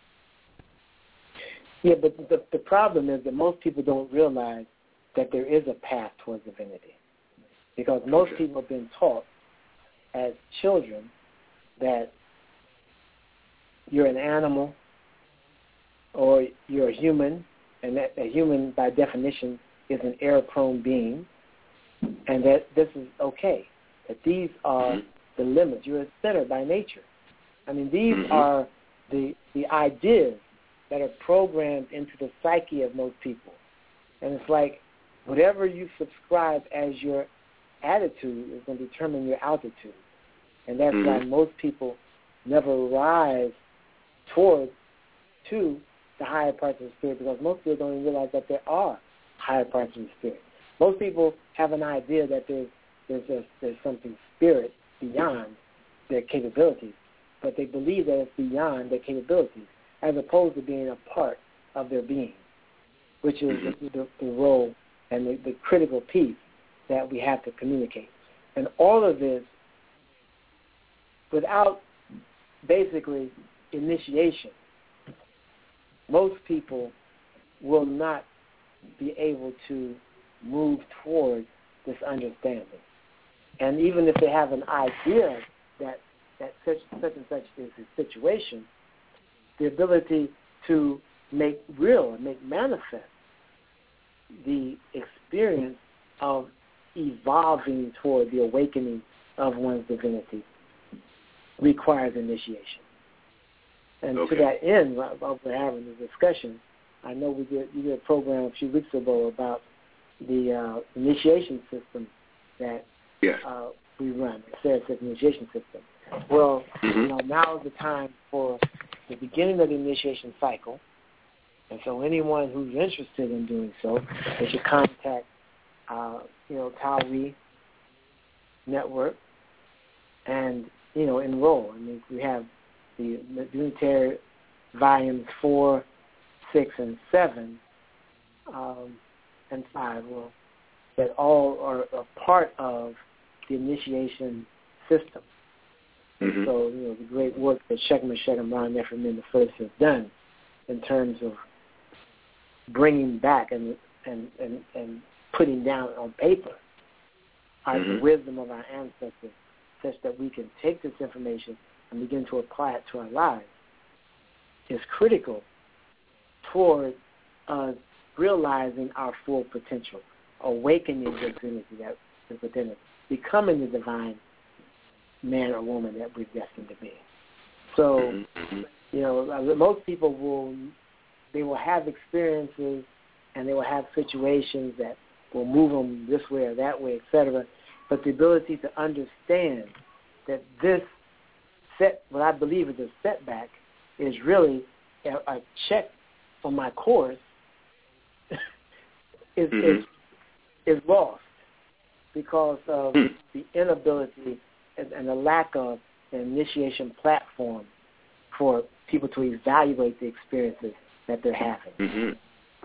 Yeah, but the problem is that most people don't realize that there is a path towards divinity, because most people have been taught as children that you're an animal or you're a human, and that a human by definition is an error-prone being, and that this is okay, that these are the limits. You're a sinner by nature. I mean, these are the ideas that are programmed into the psyche of most people. And it's like whatever you subscribe as your attitude is going to determine your altitude. And that's why most people never rise to the higher parts of the spirit, because most people don't even realize that there are higher parts of the spirit. Most people have an idea that there's something spirit beyond their capabilities, but they believe that it's beyond their capabilities, as opposed to being a part of their being, which is the role and the critical piece that we have to communicate. And all of this, without basically initiation, most people will not be able to move towards this understanding. And even if they have an idea that such and such is the situation, the ability to make real and make manifest the experience of evolving toward the awakening of one's divinity requires initiation. And to that end, while we're having the discussion, I know you did a program a few weeks ago about the initiation system that we run, the SARASEC initiation system. Well, you know, now is the time for the beginning of the initiation cycle, and so anyone who's interested in doing so, they should contact, Tawi Network and, enroll. I mean, we have the Unitary Volumes 4, 6, and 7, and 5, that all are a part of the initiation system. And so, the great work that Sheikh Meshach Ron Ephraim I has done in terms of bringing back and putting down on paper the wisdom of our ancestors, such that we can take this information and begin to apply it to our lives, is critical toward us realizing our full potential, awakening the divinity that is within us, becoming the divine man or woman that we're destined to be. So, most people will have experiences and they will have situations that will move them this way or that way, etc. But the ability to understand that this what I believe is a setback, is really a check on my course is lost because of the inability and the lack of an initiation platform for people to evaluate the experiences that they're having.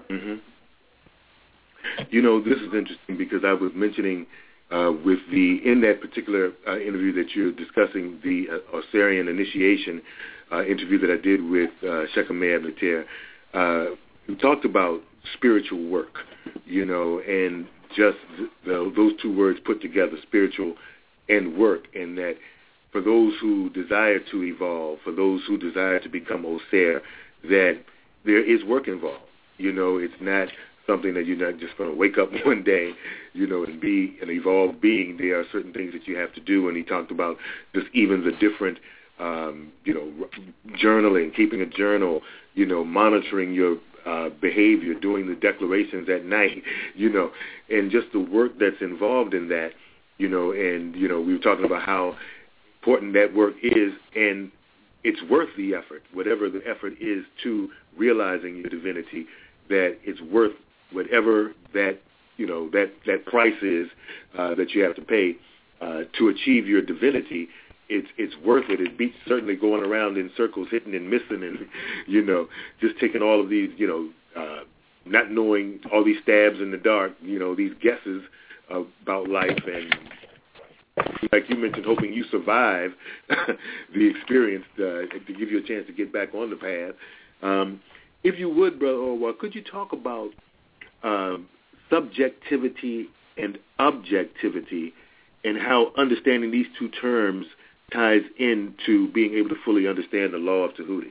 This is interesting because I was mentioning in that particular interview that you're discussing, the Osirian initiation interview that I did with Sheikh Ahmed Latir, we talked about spiritual work, and just those two words put together, spiritual and work, and that for those who desire to evolve, for those who desire to become Osir, that there is work involved. It's not something that you're not just going to wake up one day, and be an evolved being. There are certain things that you have to do, and he talked about just even the different, journaling, keeping a journal, monitoring your behavior, doing the declarations at night, and just the work that's involved in that, and, we were talking about how important that work is, and it's worth the effort, whatever the effort is to realizing your divinity, that it's worth whatever that, that price is that you have to pay to achieve your divinity. It's worth it. It beats certainly going around in circles, hitting and missing, and, just taking all of these, not knowing, all these stabs in the dark, these guesses about life, and like you mentioned, hoping you survive the experience to give you a chance to get back on the path. If you would, Brother Orwell, could you talk about subjectivity and objectivity and how understanding these two terms ties into being able to fully understand the law of Tahuti?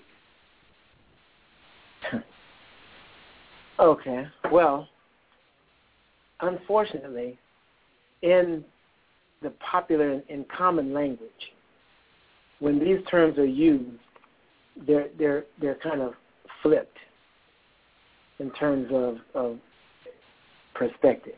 Okay. Well, unfortunately, in the popular and common language, when these terms are used, they're kind of flipped in terms of perspective.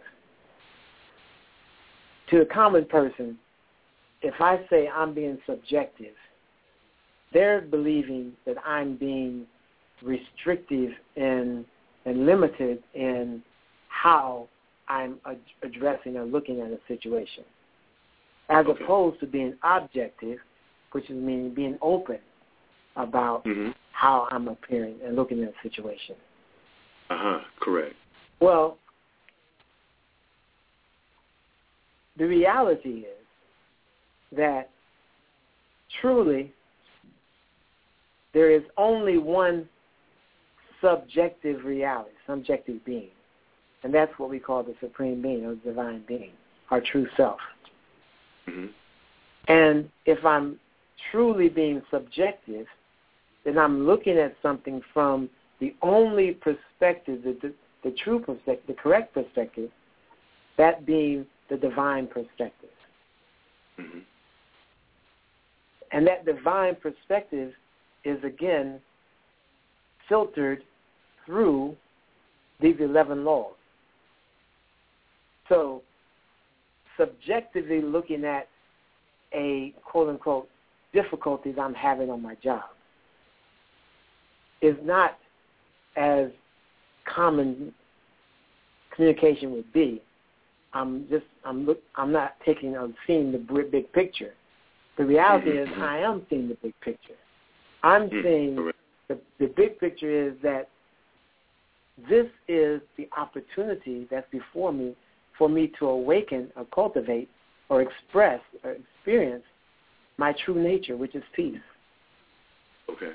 To a common person, if I say I'm being subjective, they're believing that I'm being restrictive and limited in how I'm addressing or looking at a situation, as opposed to being objective, which is meaning being open about how I'm appearing and looking at a situation. Correct. Well, the reality is that truly there is only one subjective reality, subjective being, and that's what we call the Supreme Being or the Divine Being, our true self. And if I'm truly being subjective, then I'm looking at something from the only perspective, the true perspective, the correct perspective, that being the divine perspective. And that divine perspective is, again, filtered through these 11 laws. So subjectively looking at a quote-unquote difficulties I'm having on my job is not as common communication would be. I'm not seeing the big picture. The reality is I am seeing the big picture. I'm saying the big picture is that this is the opportunity that's before me for me to awaken or cultivate or express or experience my true nature, which is peace. Okay.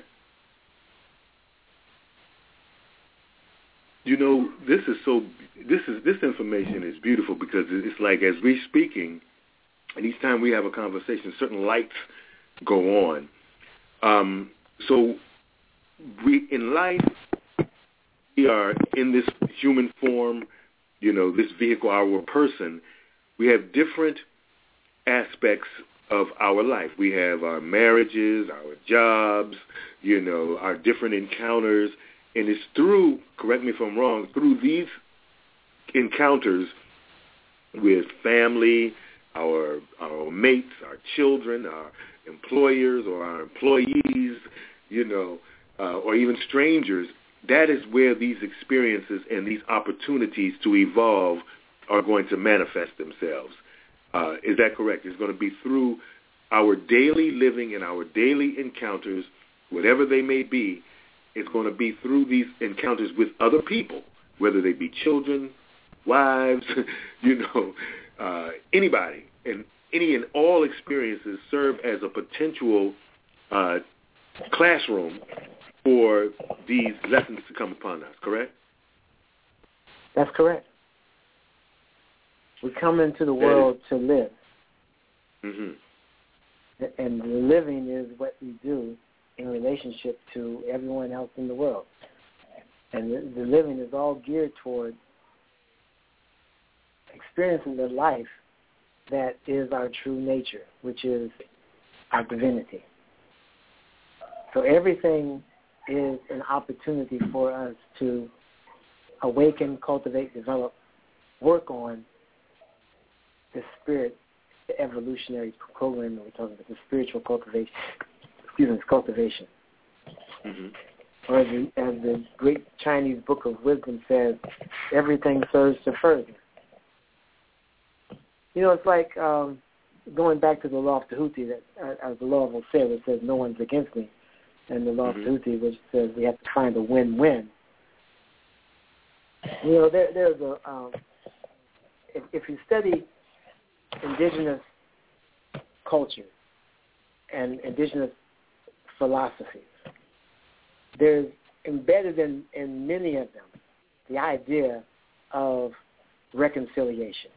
You know, this information is beautiful because it's like as we're speaking, and each time we have a conversation, certain lights go on. So we in life, we are in this human form, you know, this vehicle, our person. We have different aspects of our life. We have our marriages, our jobs, you know, our different encounters. And it's through, correct me if I'm wrong, through these encounters with family, our mates, our children, our employers or our employees, you know, or even strangers, that is where these experiences and these opportunities to evolve are going to manifest themselves. Is that correct? It's going to be through our daily living and our daily encounters, whatever they may be. It's going to be through these encounters with other people, whether they be children, wives, you know, anybody. And any and all experiences serve as a potential classroom for these lessons to come upon us, correct? That's correct. We come into the world to live. Mm-hmm. And the living is what we do in relationship to everyone else in the world. And the living is all geared toward experiencing the life that is our true nature, which is our divinity. So everything is an opportunity for us to awaken, cultivate, develop, work on the spirit, the evolutionary program that we're talking about, the spiritual cultivation. Cultivation. Mm-hmm. Or as the great Chinese Book of Wisdom says, everything serves to further. You know, it's like going back to the law of Tahuti, that as the law of Osir, which says no one's against me, and the law of Tahuti, which says we have to find a win-win. You know, there's a if you study indigenous culture and indigenous philosophies, there's embedded in many of them the idea of reconciliation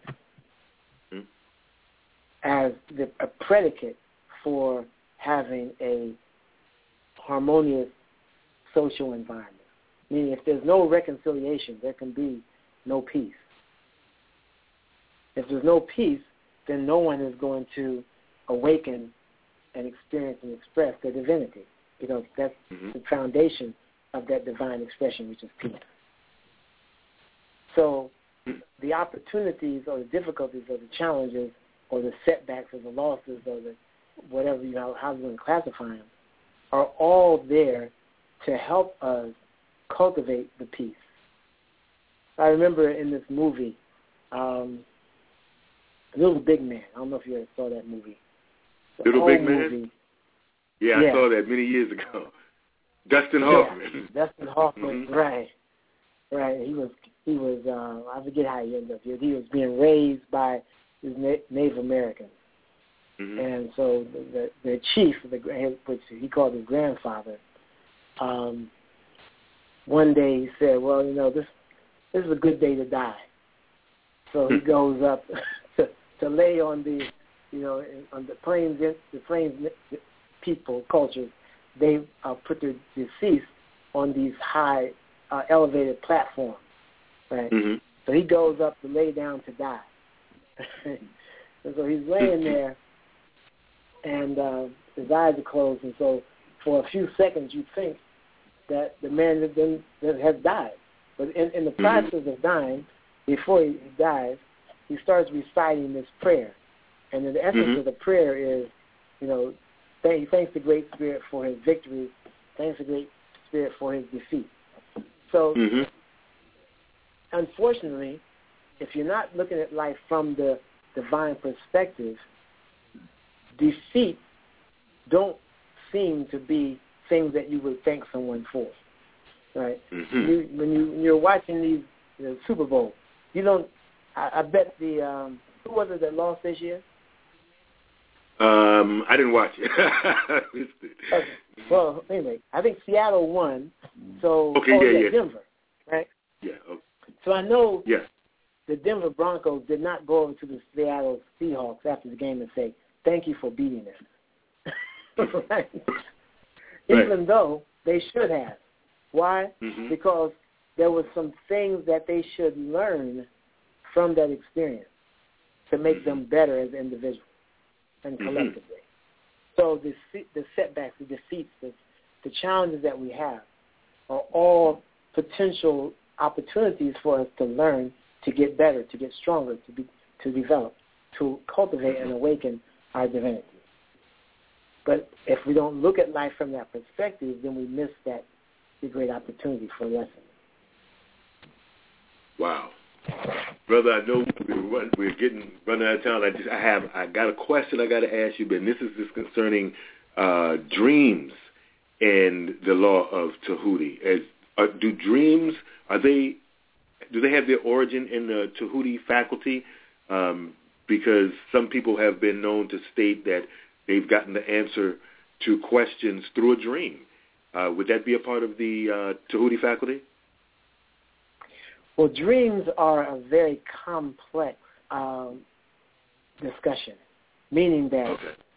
as a predicate for having a harmonious social environment. Meaning if there's no reconciliation, there can be no peace. If there's no peace, then no one is going to awaken and experience and express their divinity, because that's the foundation of that divine expression, which is peace. So the opportunities or the difficulties or the challenges or the setbacks or the losses or the whatever, you know, how you want to classify them, are all there to help us cultivate the peace. I remember in this movie, Little Big Man. I don't know if you ever saw that movie. Little Big Man? Yeah, I saw that many years ago. Dustin Hoffman. Dustin Hoffman, right. He was. I forget how he ended up here. He was being raised by his Native Americans, and so the chief, which he called his grandfather, one day he said, "Well, you know, this is a good day to die." So he goes up to lay on the, you know, on the plains people cultures. They put their deceased on these high elevated platforms, right? So he goes up to lay down to die. And so he's laying there, and his eyes are closed, and so for a few seconds you think that the man has died. But in the process of dying, before he dies, he starts reciting this prayer. And the essence of the prayer is, you know, he thanks the Great Spirit for his victory, thanks the Great Spirit for his defeat. So, unfortunately, if you're not looking at life from the divine perspective, defeat don't seem to be things that you would thank someone for, right? Mm-hmm. When you're watching the Super Bowl, you don't. I bet who was it that lost this year? I didn't watch it. Okay. Well, anyway, I think Seattle won. So Denver, right? Yeah. Okay. So I know yeah. the Denver Broncos did not go over to the Seattle Seahawks after the game and say, "Thank you for beating us." Right? Even though they should have. Why? Mm-hmm. Because there were some things that they should learn from that experience to make them better as individuals and collectively. So the setbacks, the defeats, the challenges that we have are all potential opportunities for us to learn, to get better, to get stronger, to develop, to cultivate and awaken our divinity. But if we don't look at life from that perspective, then we miss the great opportunity for a lesson. Wow. Brother, I know we're running out of time. I got a question I got to ask you, but this is concerning dreams and the law of Tahuti. Do dreams, do they have their origin in the Tahuti faculty? Because some people have been known to state that they've gotten the answer to questions through a dream. Would that be a part of the Tahuti faculty? Well, dreams are a very complex discussion, meaning that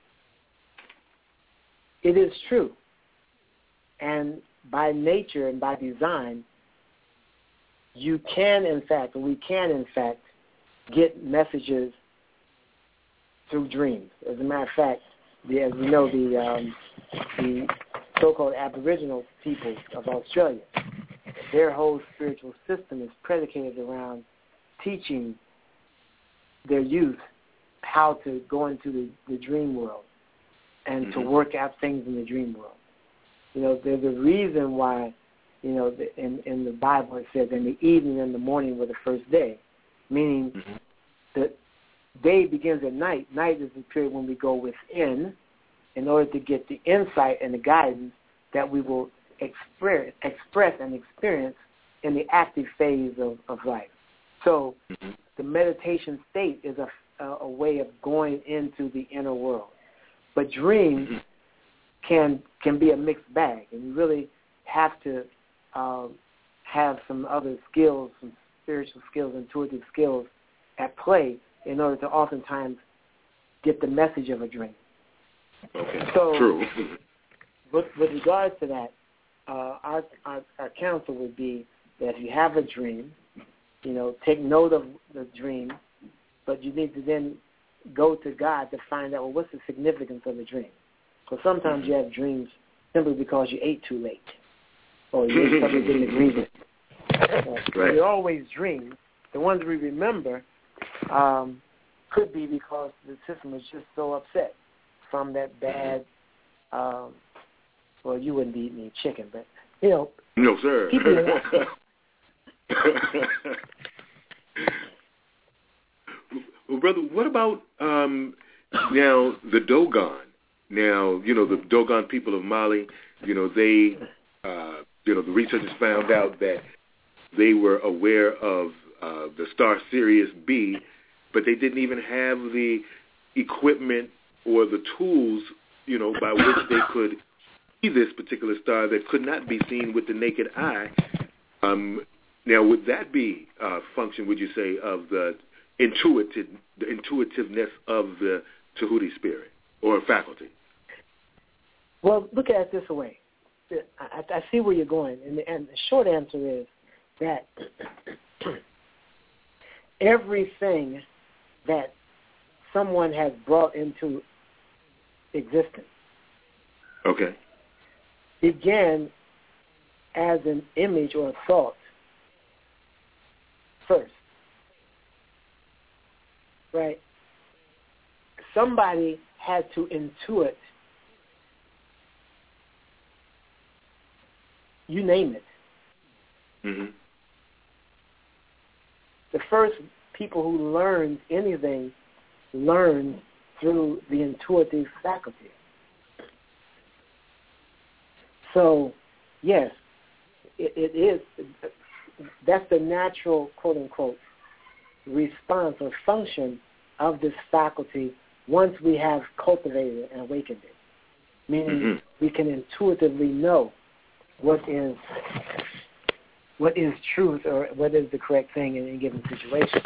it is true. And by nature and by design, we can, in fact, get messages through dreams. As a matter of fact, as we know, the so-called Aboriginal peoples of Australia, their whole spiritual system is predicated around teaching their youth how to go into the dream world and to work out things in the dream world. You know, there's a reason why, you know, in the Bible it says, in the evening and the morning were the first day, meaning the day begins at night. Night is the period when we go within in order to get the insight and the guidance that we will express and experience in the active phase of life. So the meditation state is a way of going into the inner world. But dreams can be a mixed bag, and you really have to have some other skills, some spiritual skills, intuitive skills at play in order to oftentimes get the message of a dream. Okay. So, true. With regards to that, our counsel would be that if you have a dream, you know, take note of the dream, but you need to then go to God to find out, well, what's the significance of the dream? Because sometimes you have dreams simply because you ate too late or you ate something you didn't agree with. Right. They're always dreams. The ones we remember could be because the system was just so upset from that bad, well, you wouldn't be eating any chicken, but, you know. No, sir. Well, brother, what about now the Dogon? Now, you know, the Dogon people of Mali, you know, they, you know, the researchers found out that they were aware of the star Sirius B, but they didn't even have the equipment or the tools, you know, by which they could see this particular star that could not be seen with the naked eye. Now, would that be a function, would you say, of the intuitiveness of the Tahuti spirit or faculty? Well, look at it this way. I see where you're going, and the short answer is that everything that someone has brought into existence began as an image or a thought first, right? Somebody had to intuit, you name it. The first people who learned anything learned through the intuitive faculty. So, yes, it is. That's the natural, quote unquote, response or function of this faculty once we have cultivated it and awakened it. Meaning we can intuitively know what is truth or what is the correct thing in any given situation.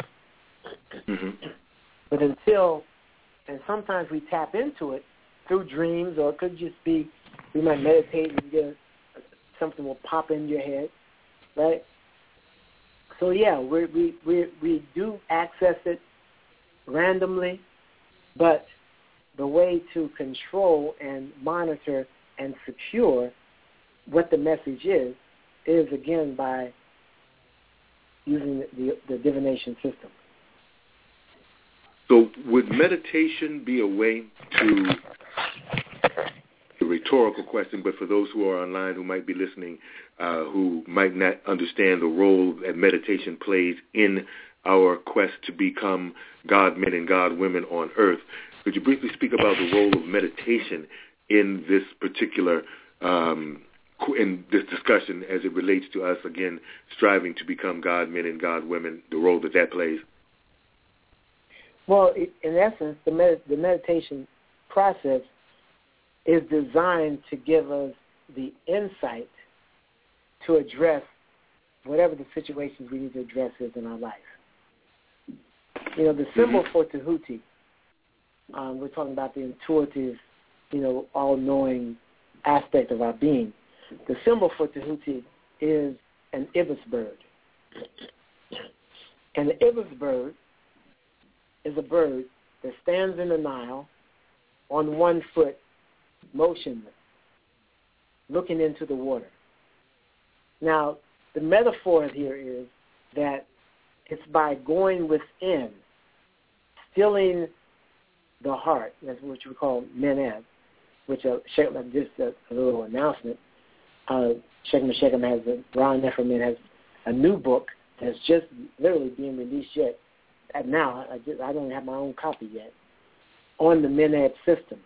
But and sometimes we tap into it through dreams, or it could just be we might meditate and something will pop in your head, right? So yeah, we do access it randomly, but the way to control and monitor and secure what the message is again by using the divination system. So would meditation be a way to, a rhetorical question, but for those who are online who might be listening, who might not understand the role that meditation plays in our quest to become God men and God women on earth, could you briefly speak about the role of meditation in this particular, in this discussion as it relates to us, again, striving to become God men and God women, the role that plays? Well, in essence, the meditation process is designed to give us the insight to address whatever the situations we need to address is in our life. You know, the symbol for Tahuti, we're talking about the intuitive, all-knowing aspect of our being. The symbol for Tahuti is an ibis bird. And the ibis bird is a bird that stands in the Nile on one foot, motionless, looking into the water. Now, the metaphor here is that it's by going within, stilling the heart. That's what we call Meneb, which just a little announcement. Shechem has Ron Nefferman has a new book that's just literally being released yet. Now, I don't have my own copy yet, on the Meneb system,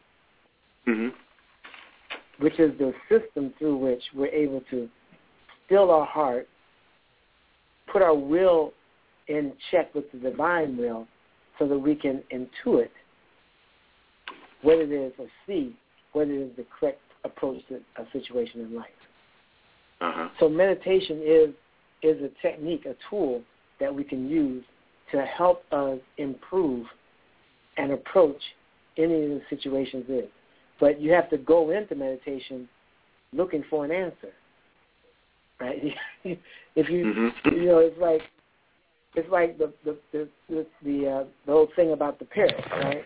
which is the system through which we're able to still our heart, put our will in check with the divine will so that we can intuit what it is or see what it is the correct approach to a situation in life. So meditation is a technique, a tool that we can use to help us improve and approach any of the situations is. But you have to go into meditation looking for an answer, right? If you, it's like the old thing about the parrot, right?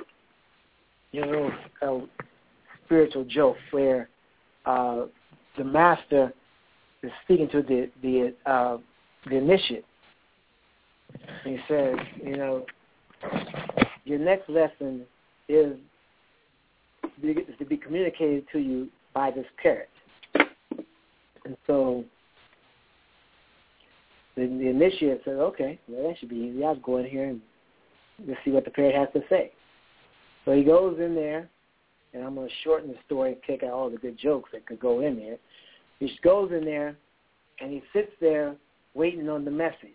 A spiritual joke where the master is speaking to the initiate. He says, your next lesson is to be communicated to you by this parrot. And so the initiate says, okay, well, that should be easy. I'll go in here and just see what the parrot has to say. So he goes in there, and I'm going to shorten the story and take out all the good jokes that could go in there. He goes in there, and he sits there waiting on the message.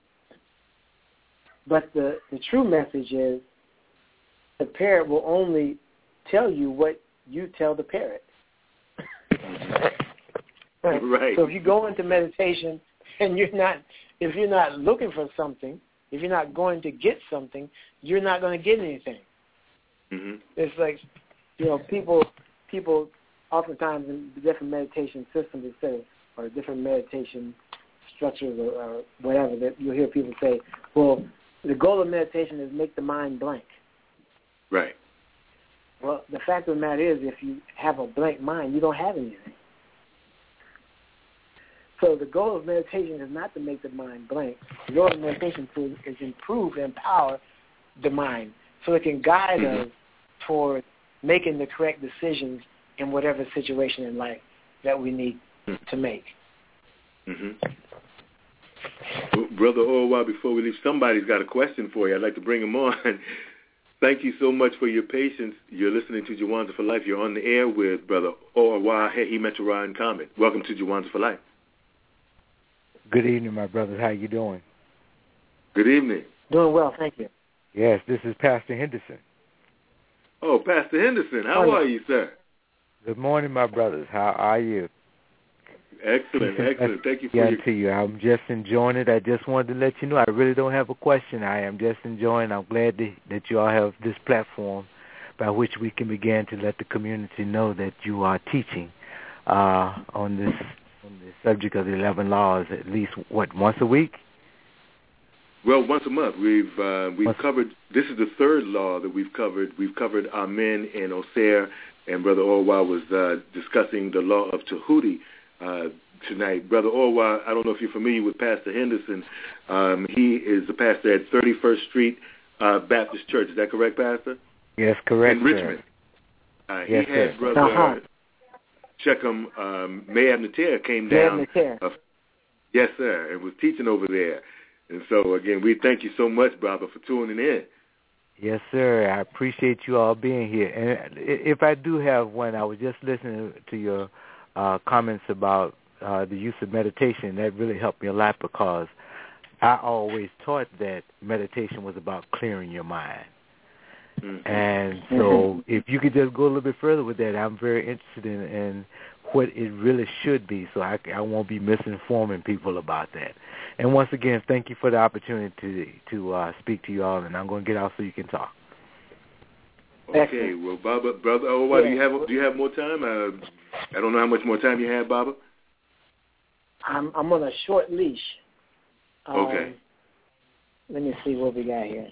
But the true message is the parrot will only tell you what you tell the parrot. Right. So if you go into meditation and if you're not looking for something, if you're not going to get something, you're not going to get anything. It's like, people oftentimes in different meditation systems, or different meditation structures or whatever, that you'll hear people say, well, the goal of meditation is make the mind blank. Right. Well, the fact of the matter is, if you have a blank mind, you don't have anything. So the goal of meditation is not to make the mind blank. The goal of meditation is improve and empower the mind so it can guide us toward making the correct decisions in whatever situation in life that we need to make. Brother Orwa, before we leave, somebody's got a question for you. I'd like to bring him on. Thank you so much for your patience. You're listening to Jawanza for Life. You're on the air with Brother Orwa Hehi Metura and Comet. Welcome to Jawanza for Life. Good evening, my brothers. How you doing? Good evening. Doing well, thank you. Yes, this is Pastor Henderson. Oh, Pastor Henderson, how are you, sir? Good morning, my brothers. How are you? Excellent, excellent. Thank you for your... to you. I'm just enjoying it. I just wanted to let you know I really don't have a question. I am just enjoying. I'm glad that you all have this platform by which we can begin to let the community know that you are teaching on the subject of the 11 laws at least, once a week? Well, once a month. We've covered, this is the third law that we've covered. We've covered Amen and Osir, and Brother Orwa was discussing the law of Tahuti tonight. Brother Orwa, I don't know if you're familiar with Pastor Henderson. He is the pastor at 31st Street Baptist Church. Is that correct, Pastor? Yes, correct, in Richmond. Yes, he had Brother Shechem Mayab Natir came down. Yes, sir, and was teaching over there. And so, again, we thank you so much, brother, for tuning in. Yes, sir. I appreciate you all being here. And if I do have one, I was just listening to your comments about the use of meditation. That really helped me a lot because I always taught that meditation was about clearing your mind. Mm-hmm. And so if you could just go a little bit further with that, I'm very interested in what it really should be, so I won't be misinforming people about that. And once again, thank you for the opportunity to speak to you all, and I'm going to get out so you can talk. Okay, well, Baba, Brother Orwa, do you have more time? I don't know how much more time you have, Baba. I'm on a short leash. Okay. Let me see what we got here.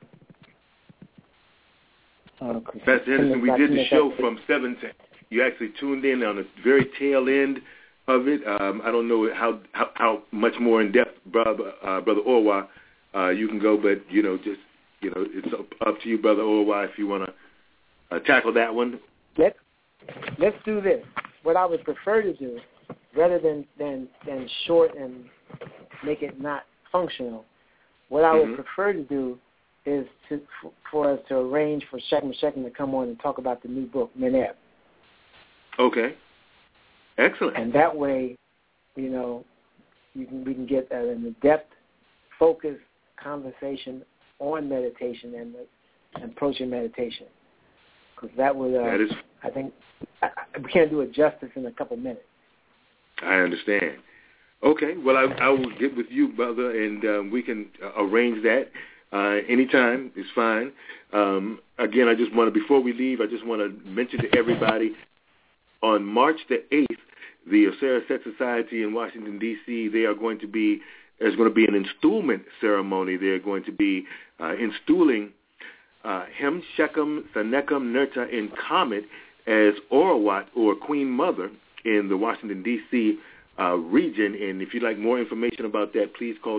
Pastor Henderson, we did the show from 7 to... You actually tuned in on the very tail end of it. I don't know how much more in depth, Brother Orwa, you can go, but it's up to you, Brother Orwa, if you want to tackle that one. Let's do this. What I would prefer to do, rather than short and make it not functional, what I would prefer to do is for us to arrange for Shechem to come on and talk about the new book, Meneb. Okay. Excellent. And that way, we can get an in-depth, focused conversation on meditation and approaching meditation. Because that would, I think, we can't do it justice in a couple minutes. I understand. Okay. Well, I will get with you, brother, and we can arrange that. Anytime is fine. Again, before we leave, I just want to mention to everybody, on March the 8th, the Osira Set Society in Washington, D.C., there's going to be an installment ceremony. They're going to be installing Hem Shechem Sanekum Nerta and Comet as Orawat, or Queen Mother, in the Washington, D.C. Region. And if you'd like more information about that, please call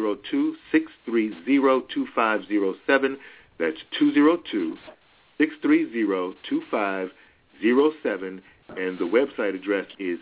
202-630-2507. That's 202-630-2507. And the website address is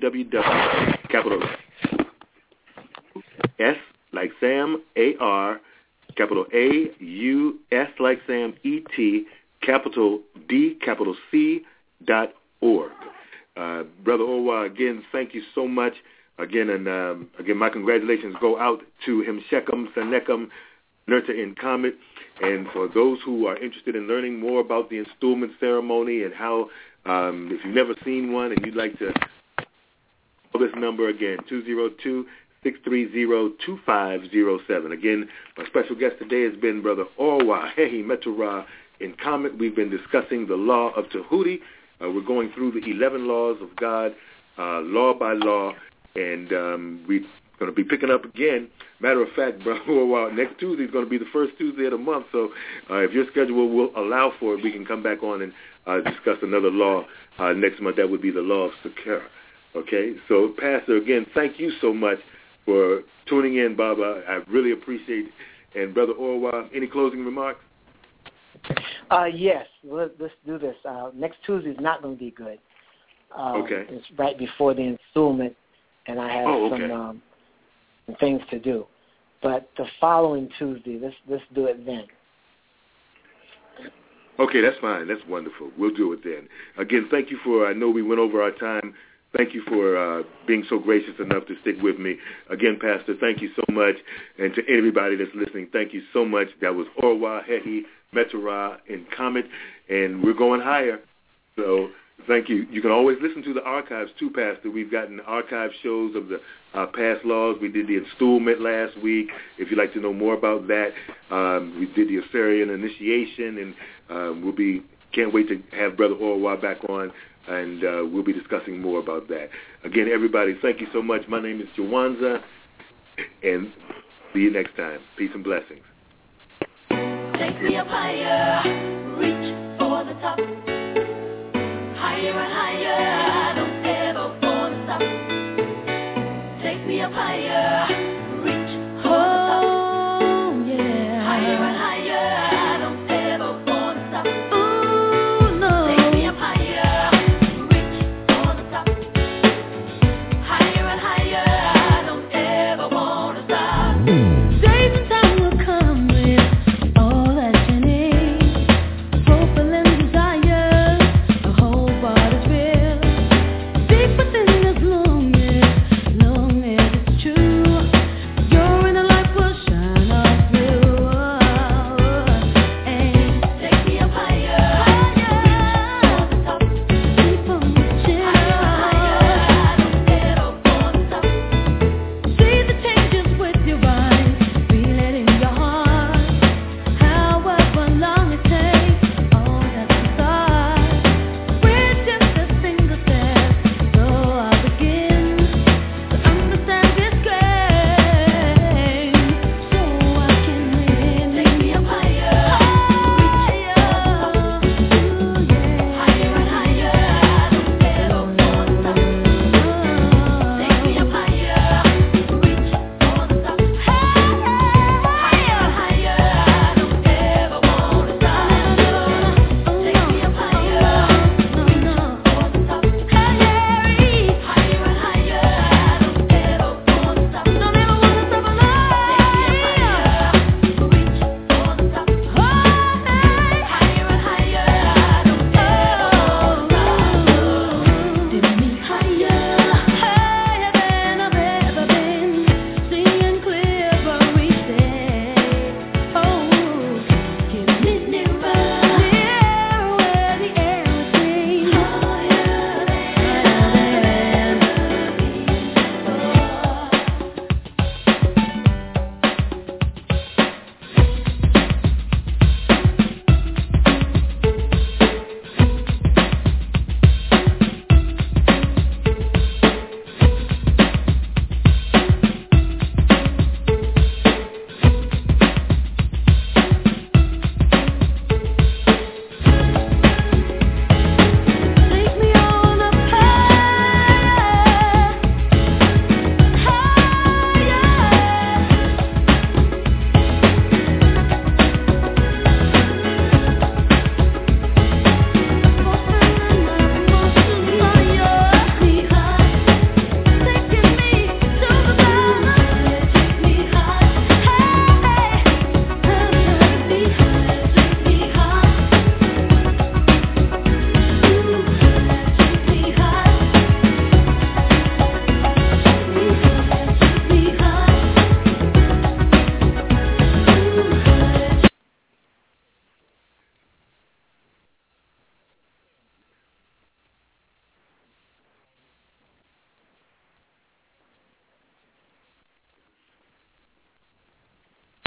www.S like Sam, A-R, capital A-U-S like Sam, E-T, capital D, capital C.org. Brother Orwa, again, thank you so much. Again, my congratulations go out to him, Shechem, Sanekum, Nerta, and Comet. And for those who are interested in learning more about the installment ceremony and how, if you've never seen one and you'd like to call this number again, 202-630-2507. Again, my special guest today has been Brother Orwa Hehi Metura and Comet. We've been discussing the law of Tahuti. We're going through the 11 laws of God, law by law, and we're going to be picking up again. Matter of fact, Brother, next Tuesday is going to be the first Tuesday of the month, so if your schedule will allow for it, we can come back on and discuss another law next month. That would be the law of Sakara. Okay? So, Pastor, again, thank you so much for tuning in, Baba. I really appreciate it. And Brother Orwa, any closing remarks? Yes, let's do this. Next Tuesday is not going to be good. Okay. It's right before the installment, and I have some things to do. But the following Tuesday, let's do it then. Okay, that's fine. That's wonderful. We'll do it then. Again, thank you I know we went over our time. Thank you for being so gracious enough to stick with me. Again, Pastor, thank you so much. And to everybody that's listening, thank you so much. That was Orwa, Hehi, Metara, and Comet, and we're going higher. So thank you. You can always listen to the archives too, Pastor. We've gotten archive shows of the past laws. We did the installment last week. If you'd like to know more about that, we did the Assyrian initiation, and can't wait to have Brother Orwa back on, and we'll be discussing more about that. Again, everybody, thank you so much. My name is Jawanza, and see you next time. Peace and blessings. Take me up higher, reach for the top, higher and higher.